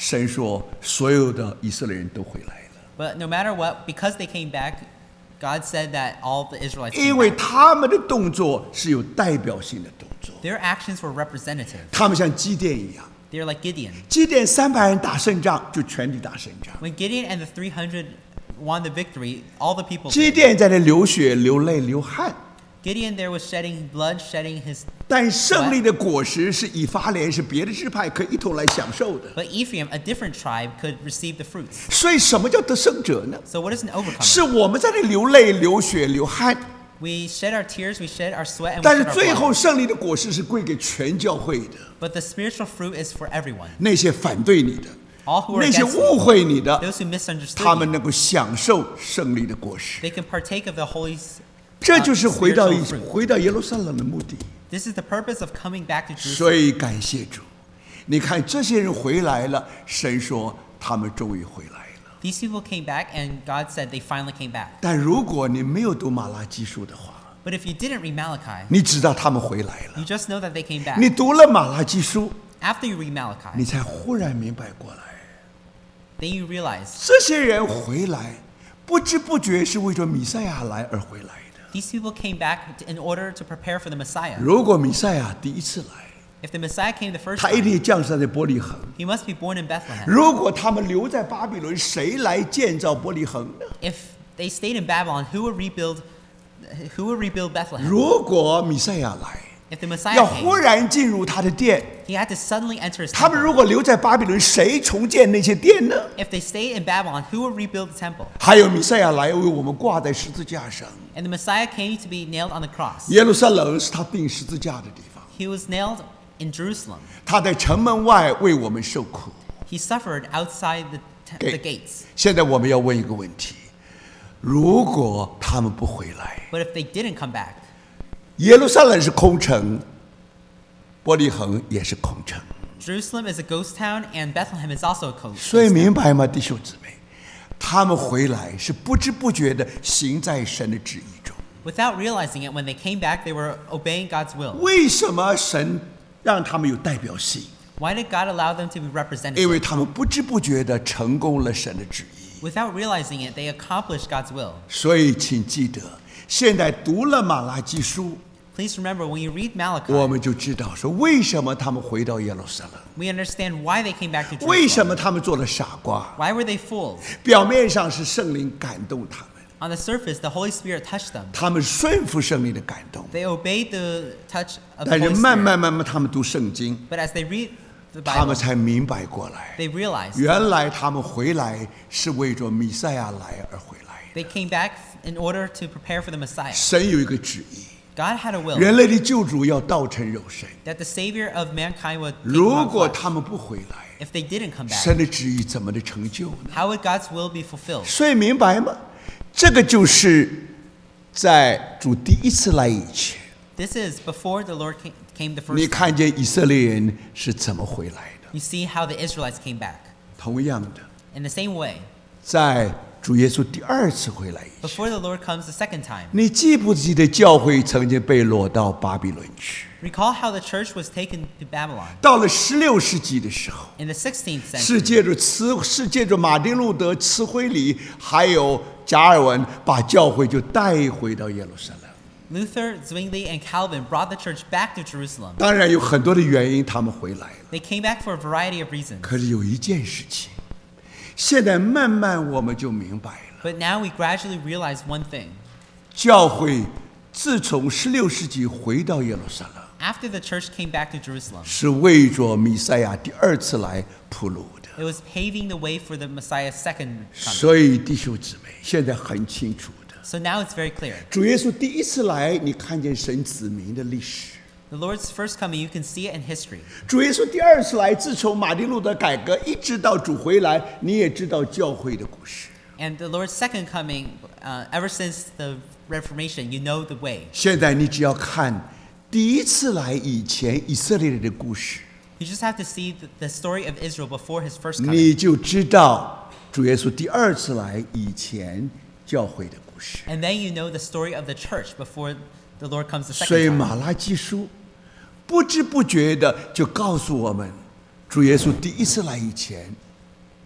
神说所有的以色列人都回来了， But no matter what, because they came back, God said that all the Israelites 因 came 为 back. 他们的动作是有代表性的动作， Their actions were representative. 他们像基甸一样， They're like Gideon. 基甸300人打胜仗就全体打胜仗， When Gideon and the 300 won the victory, all the people 基 did. 甸在那流血流泪流汗， Gideon there was shedding blood, shedding his... 但胜利的果实是以法莲是别的支派可以一同来享受的。 But Ephraim, a different tribe, could receive the fruits. 所以什么叫得胜者呢？ So what is an overcomer? 是我们在那流泪流血流汗， We shed our tears, we shed our sweat, and we 但是 shed our 最后 blood. 胜利的果实是归给全教会的。 But the spiritual fruit is for everyone. 那些反对你的， All who are 那些 against 误 you, 会你的， those who misunderstood 他们 you, 能够享受胜利的果实。 they can partake of the Holy 这就是回到 spiritual fruit. 回到耶路撒冷的目的。 This is the purpose of coming back to Jerusalem. 所以感谢主，你看这些人回来了，神说他们终于回来了。 These people came back, and God said they finally came back. 但如果你没有读马拉基书的话， But if you didn't read Malachi, 你知道他们回来了。 you just know that they came back. 你读了马拉基书， After you read 你 Malachi, 才忽然明白过来， then you realize 这些人回来，不知不觉是为着弥赛亚来而回来的。 these people came back in order to prepare for the Messiah. 如果弥赛亚第一次来， If the Messiah came the first 他一 time, 定降生在伯利恒。 he must be born in Bethlehem. 如果他们留在巴比伦，谁来建造伯利恒呢？ If they stayed in Babylon, who would rebuild Bethlehem? 如果弥赛亚来， If the Messiah 要忽 came, 然进入他的殿， he had to suddenly enter his 他们 temple. 如果留在巴比伦，谁重建那些殿呢？ If they stayed in Babylon, who would rebuild the temple? 还有弥赛亚来为我们挂在十字架上， And the Messiah came to be nailed on the cross. 耶路撒冷是他钉十字架的地方， He was nailed in Jerusalem. 他在城门外为我们受苦。 He suffered outside the Okay. gates. 现在我们要问一个问题：如果他们不回来， But if they didn't come back, 耶路撒冷是空城，伯利恒也是空城。 Jerusalem is a ghost town, and Bethlehem is also a ghost 所以 town. 明白吗，弟兄姊妹？他们回来是不知不觉的行在神的旨意中。 Without realizing it, when they came back, they were obeying God's will. 为什么神让他们有代表性？ Why did God allow them to be 因 representative? 为他们不知不觉的成功了神的旨意。 Without realizing it, they accomplished God's will. 所以请记得，现在读了马拉基书， Please remember, when you read 我 Malachi, 们就知道说为什么他们回到耶路撒冷， we understand why they came back to 为什 Jerusalem. 么他们做了傻瓜。 Why were they fools? 表面上是圣灵感动他们， On the surface, the Holy Spirit touched them. 他们顺服圣灵的感动， They obeyed the touch of the 但是 Holy 慢 Spirit. 慢他们读圣经， But as they read the 他 Bible, 们才明白过来， they realized 原来他们回来是为着弥赛亚来而回来。 they came back in order to prepare for the Messiah. 神有一个旨意， God had a will 人类的救主要道成肉身。 that the Savior of mankind would take 如 on 果 flesh. 他们不回来， If they didn't come back, 神的旨意怎么的成就呢？ how would God's will be fulfilled? 所以明白吗？这个就是在主第一次来以前， This is before the Lord came the 你 first time. 看见以色列人是怎么回来的。 You see how the Israelites came back. 同样的， In the same way, 在主耶稣第二次回来以前， before the Lord comes the second time. 你记不记得教会曾经被掳到巴比伦去？ Recall how the church was taken to Babylon. 到了16世纪的时候， In the 16th 是 century, 借着马丁路德、慈惠里还有加尔文，把教会就带回到耶路撒冷。 Luther, Zwingli, and Calvin brought the church back to Jerusalem. 当然有很多的原因，他们回来了。 They came back for a variety of reasons. 可是有一件事情，现在慢慢我们就明白了： But now we gradually realize one thing. 教会自从16世纪回到耶路撒冷， After the church came back to Jerusalem, 是为着弥赛亚第二次来铺路的。 it was paving the way for the Messiah's second coming. 所以弟兄姊妹，现在很清楚的， So now it's very clear. 主耶稣第一次来，你看见神子民的历史； The Lord's first coming, you can see it in history. 主耶稣第二次来，自从马丁路德改革一直到主回来，你也知道教会的故事。 And the Lord's second coming, ever since the Reformation, you know the way. 现在你只要看第一次来以前以色列人的故事， You just have to see the story of Israel before his first coming. 你就知道主耶稣第二次来以前教会的故事。 And then you know the story of the church before the Lord comes the 所以 second 马 time. 拉基书不知不觉的就告诉我们，主耶稣第一次来以前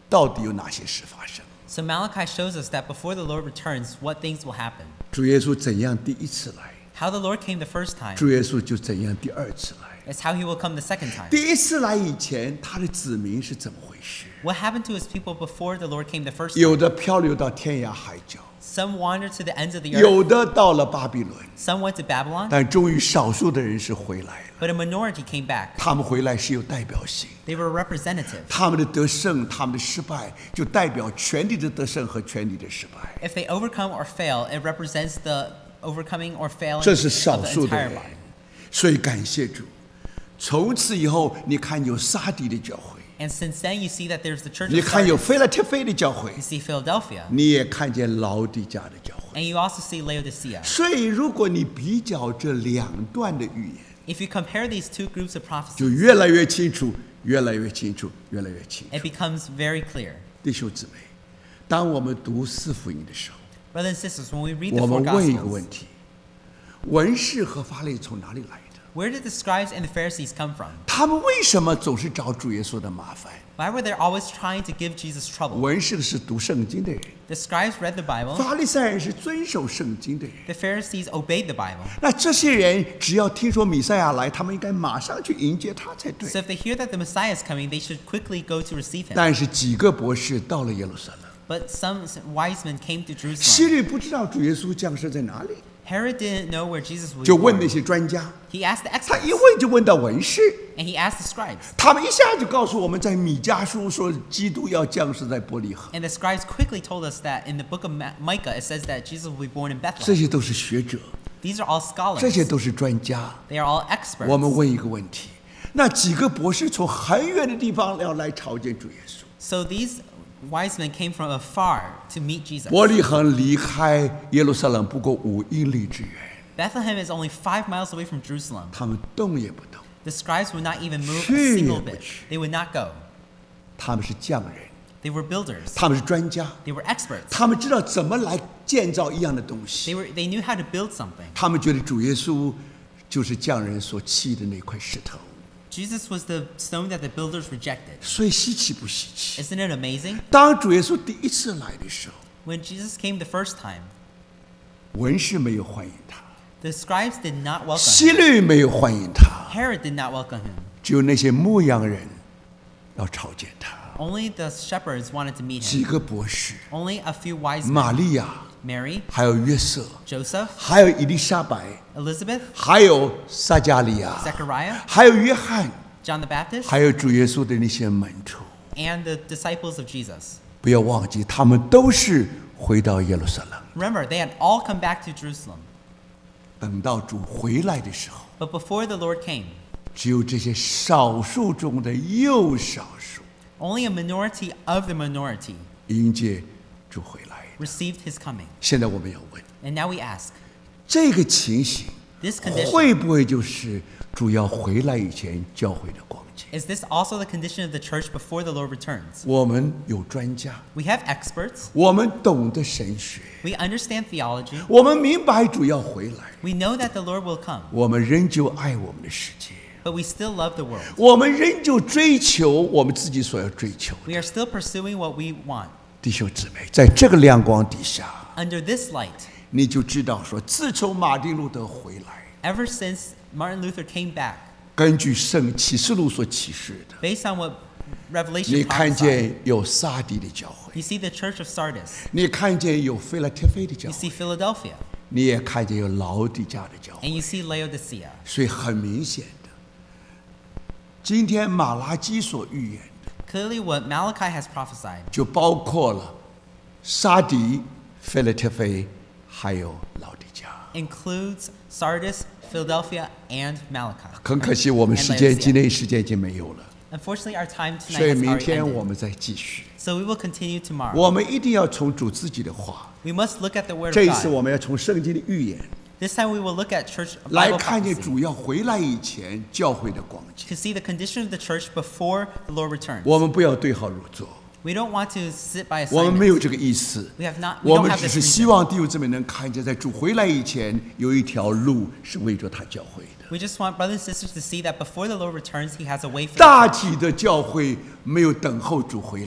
到底有哪些事发生？ So Malachi shows us that before the Lord returns, what things will happen. 主耶稣怎样第一次来， How the Lord came the first time 主耶稣就怎样第二次来。 is how he will come the second time. 第一次来以前，他的子民是怎么回事？ What happened to his people before the Lord came the first 有 time? 的漂流到天涯海角， Some wandered to the ends of the earth. 有的到了巴比伦， Some went to Babylon. 但终于少数的人是回来了。 But a minority came back. 他们回来是有代表性， They were representative. 他们的得胜，他们的失败，就代表全体的得胜和全体的失败。 If they overcome or fail, it represents the overcoming or failing 这是 of 少 the 数的 entire 人 body.， 所以感谢主。从此以后，你看有撒底的教会， And since then, you see that there's the church 你 of 看有 Sardis. 菲拉铁菲的教会 You，see Philadelphia. 你也看见老底家的教会。 And you also see Laodicea. 所以，如果你比较这两段的预言， If you compare these two groups of 就 prophecies, 越来越清楚，越来越清楚，越来越清楚。 it becomes very clear. 弟兄姊妹，当我们读四福音的时候， Brothers and sisters, when we read the 我 four 们问一个 Gospels, 问题：文士和法利从哪里来的？ where did the scribes and the Pharisees come from? 他们为什么总是找主耶稣的麻烦？ Why were they always trying to give Jesus trouble? 文士是读圣经的人， The scribes read the Bible. 法利赛人是遵守圣经的人。 The Pharisees obeyed the Bible. 那这些人只要听说弥赛亚来，他们应该马上去迎接他才对。 So if they hear that the Messiah is coming, they should quickly go to receive him. 但是几个博士到了耶路撒冷， But some wise men came to 希 Jerusalem. 律不知道主耶稣降生在哪里， Herod didn't know where Jesus was 就问 born. 那些专家， He asked the 他 experts, 一问就问到文士， and he asked the scribes. 他们一下就告诉我们在米迦书说基督要降世在伯利恒， And the scribes quickly told us that in the book of Micah, it says that Jesus will be born in 这 Bethlehem. 些都是学者， These are all 这 scholars. 些都是专家。 They are all 我们 experts. 问一个问题：那几个博士从很远的地方要来朝见主耶稣？ So these wise men came from afar to meet Jesus. 伯利恒离开耶路撒冷不过5英里之远， Bethlehem is only 5 miles away from Jerusalem. 他们动也不动， The scribes would not even move a 去也 single 不 bit. 去。 They would not go. 他们是匠人， They were builders. 他们是专家， They were experts. 他们知道怎么来建造一样的东西。 They knew how to build something. 他们觉得主耶稣就是匠人所弃的那块石头， Jesus was the stone that the builders rejected. 所以稀奇不稀奇？ Isn't it amazing? 当主耶稣第一次来的时候， When Jesus came the first time, 文士没有欢迎他， the scribes did not welcome 希 him. 律没有欢迎他， Herod did not welcome him. 只有那些牧羊人要朝见他。 Only the shepherds wanted to meet 几 him. 个博士， Only a few wise 玛 men. 利亚， Mary, 还有约瑟， Joseph, 还有伊丽莎白， Elizabeth, 还有撒加利亚， Zechariah, 还有约翰， John the Baptist, 还有主耶稣的那些门徒。 and the disciples of Jesus. 不要忘记，他们都是回到耶路撒冷。 Remember, they had all come back to Jerusalem. 等到主回来的时候， But before the Lord came, 只有这些少数中的又少数 only a minority of the minority 迎接主回来。 received his coming. 现在我们要问， And now we ask, 这个情形 this condition, 会不会就是主要回来以前教会的光景？ is this also the condition of the church before the Lord returns? 我们有专家， We have experts. 我们懂得神学， We understand theology. 我们明白主要回来， We know that the Lord will come. 我们仍旧爱我们的世界， But we still love the world. 我们仍旧追求我们自己所要追求的。 We are still pursuing what we want. 弟兄姊妹，在这个亮光底下， Under this light, 你就知道说，自从马丁路德回来， ever since Martin Luther came back, 根据圣启示录所启示的， based on what 你 Revelation 看 prophesied, 见有撒底的教会， you see the church of Sardis, 你看见有菲拉铁菲的教 you 会， see Philadelphia, 你也看见有老底家的教会。 and you see Laodicea. 所以很明显的，今天马拉基所预言的， Clearly, what Malachi has prophesied 就包括了撒底、菲拉铁菲，还有老底家。 includes Sardis, Philadelphia, and Malachi. 很可惜，我们 And 今 Laodicea. 天时间已经没有了， Unfortunately, our time 所 tonight 以 has 明 already 天我 ended. 们再继续。 So we will continue tomorrow. 我们一定要从主自己的话， We must look at the Word 这 of 一次 God. 我们要从圣经的预言 This time we will look at church 来 Bible 看见 prophecy 主要回来以前教会的光景。 to see the condition of the church before the Lord returns. 我们不要对号入座， We don't want to sit by 我们没 assignment. 有这个意思。 We have not. 我 We don't 们 have 只 this 是 reason. 希望弟兄姊妹能看见，在主回来以前有一条路是为着他教会的。 We just want brothers and sisters to see that before the Lord returns, He has a way for 大 the church. 体的教会没有等候主回来，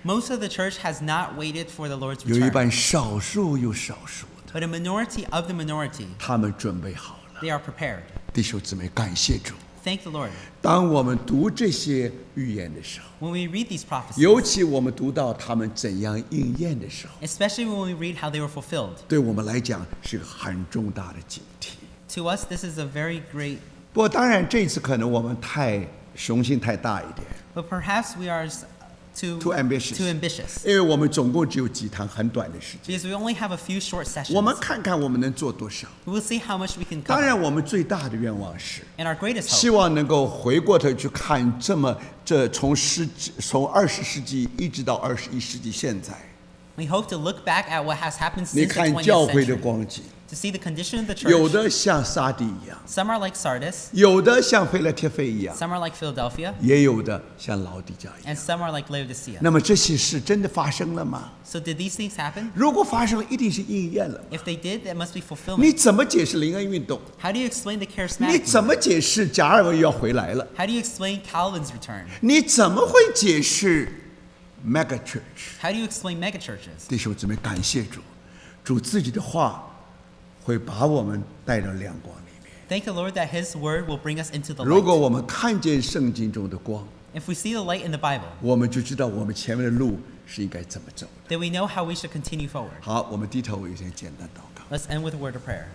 Most of the church has not waited for the Lord's 有一 return, 班少数又少数的， but a minority of the minority, 他们准备好了。 they are prepared. 弟兄姊妹，感谢主。 Thank the Lord. 当我们读这些预言的时候， When we read these prophecies, 尤其我们读到他们怎样应验的时候， especially when we read how they were fulfilled, 对我们来讲是个很重大的警惕。 to us this is a very great, 不过，当然这次可能我们太雄心太大一点， but perhaps we are too ambitious. too ambitious, 因为我们总共只有几堂很短的时间， because we only have a few short 我们 sessions. 看看我们能做多少。 We will see how much we can 当然， cover. 我们最大的愿望是 And our greatest 希 hope 望能够回过头去看这从20世纪一直到21世纪现在， We hope to look back at what has happened 你 since the 看 20th 教会的 century, 光景， to see the condition of the 有 church. 的像撒底一样， Some are like Sardis, 有的像腓拉铁非一样， some are like Philadelphia, 也有的像老底嘉一样。 and some are like Laodicea. 那么这些事真的发生了吗？ So did these things happen? 如果发生了，一定是应验了。 If they did, that must be 你 fulfillment. 怎么解释灵恩运动？ How do you explain the 你 charismatic 怎 movement? 么解释加尔文要回来了？ How do you explain Calvin's return? 你怎么会解释 mega church？ How do you explain megachurches? 弟兄姊妹，感谢主，主自己的话会把我们带到亮光里面。 Thank the Lord that His word will bring us into the 如果 light. 我们看见圣经中的光， If we see the light in the Bible, 我们就知道我们前面的路是应该怎么走的。 then we know how we should continue forward. 好，我们低头有些简单祷告。 Let's end with a word of prayer.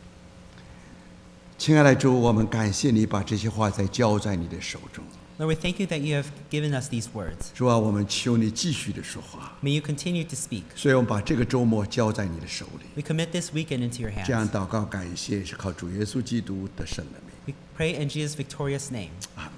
亲爱的主，我们感谢你把这些话再交在你的手中。 Lord, we thank you that you have given us these words. 主啊，我们求你继续的说话。 May you continue to speak. 所以我们把这个周末交在你的手里。 We commit this weekend into your 这样 hands. 祷告感谢是靠主耶稣基督的圣的名。 We pray in Jesus' victorious name. 阿门。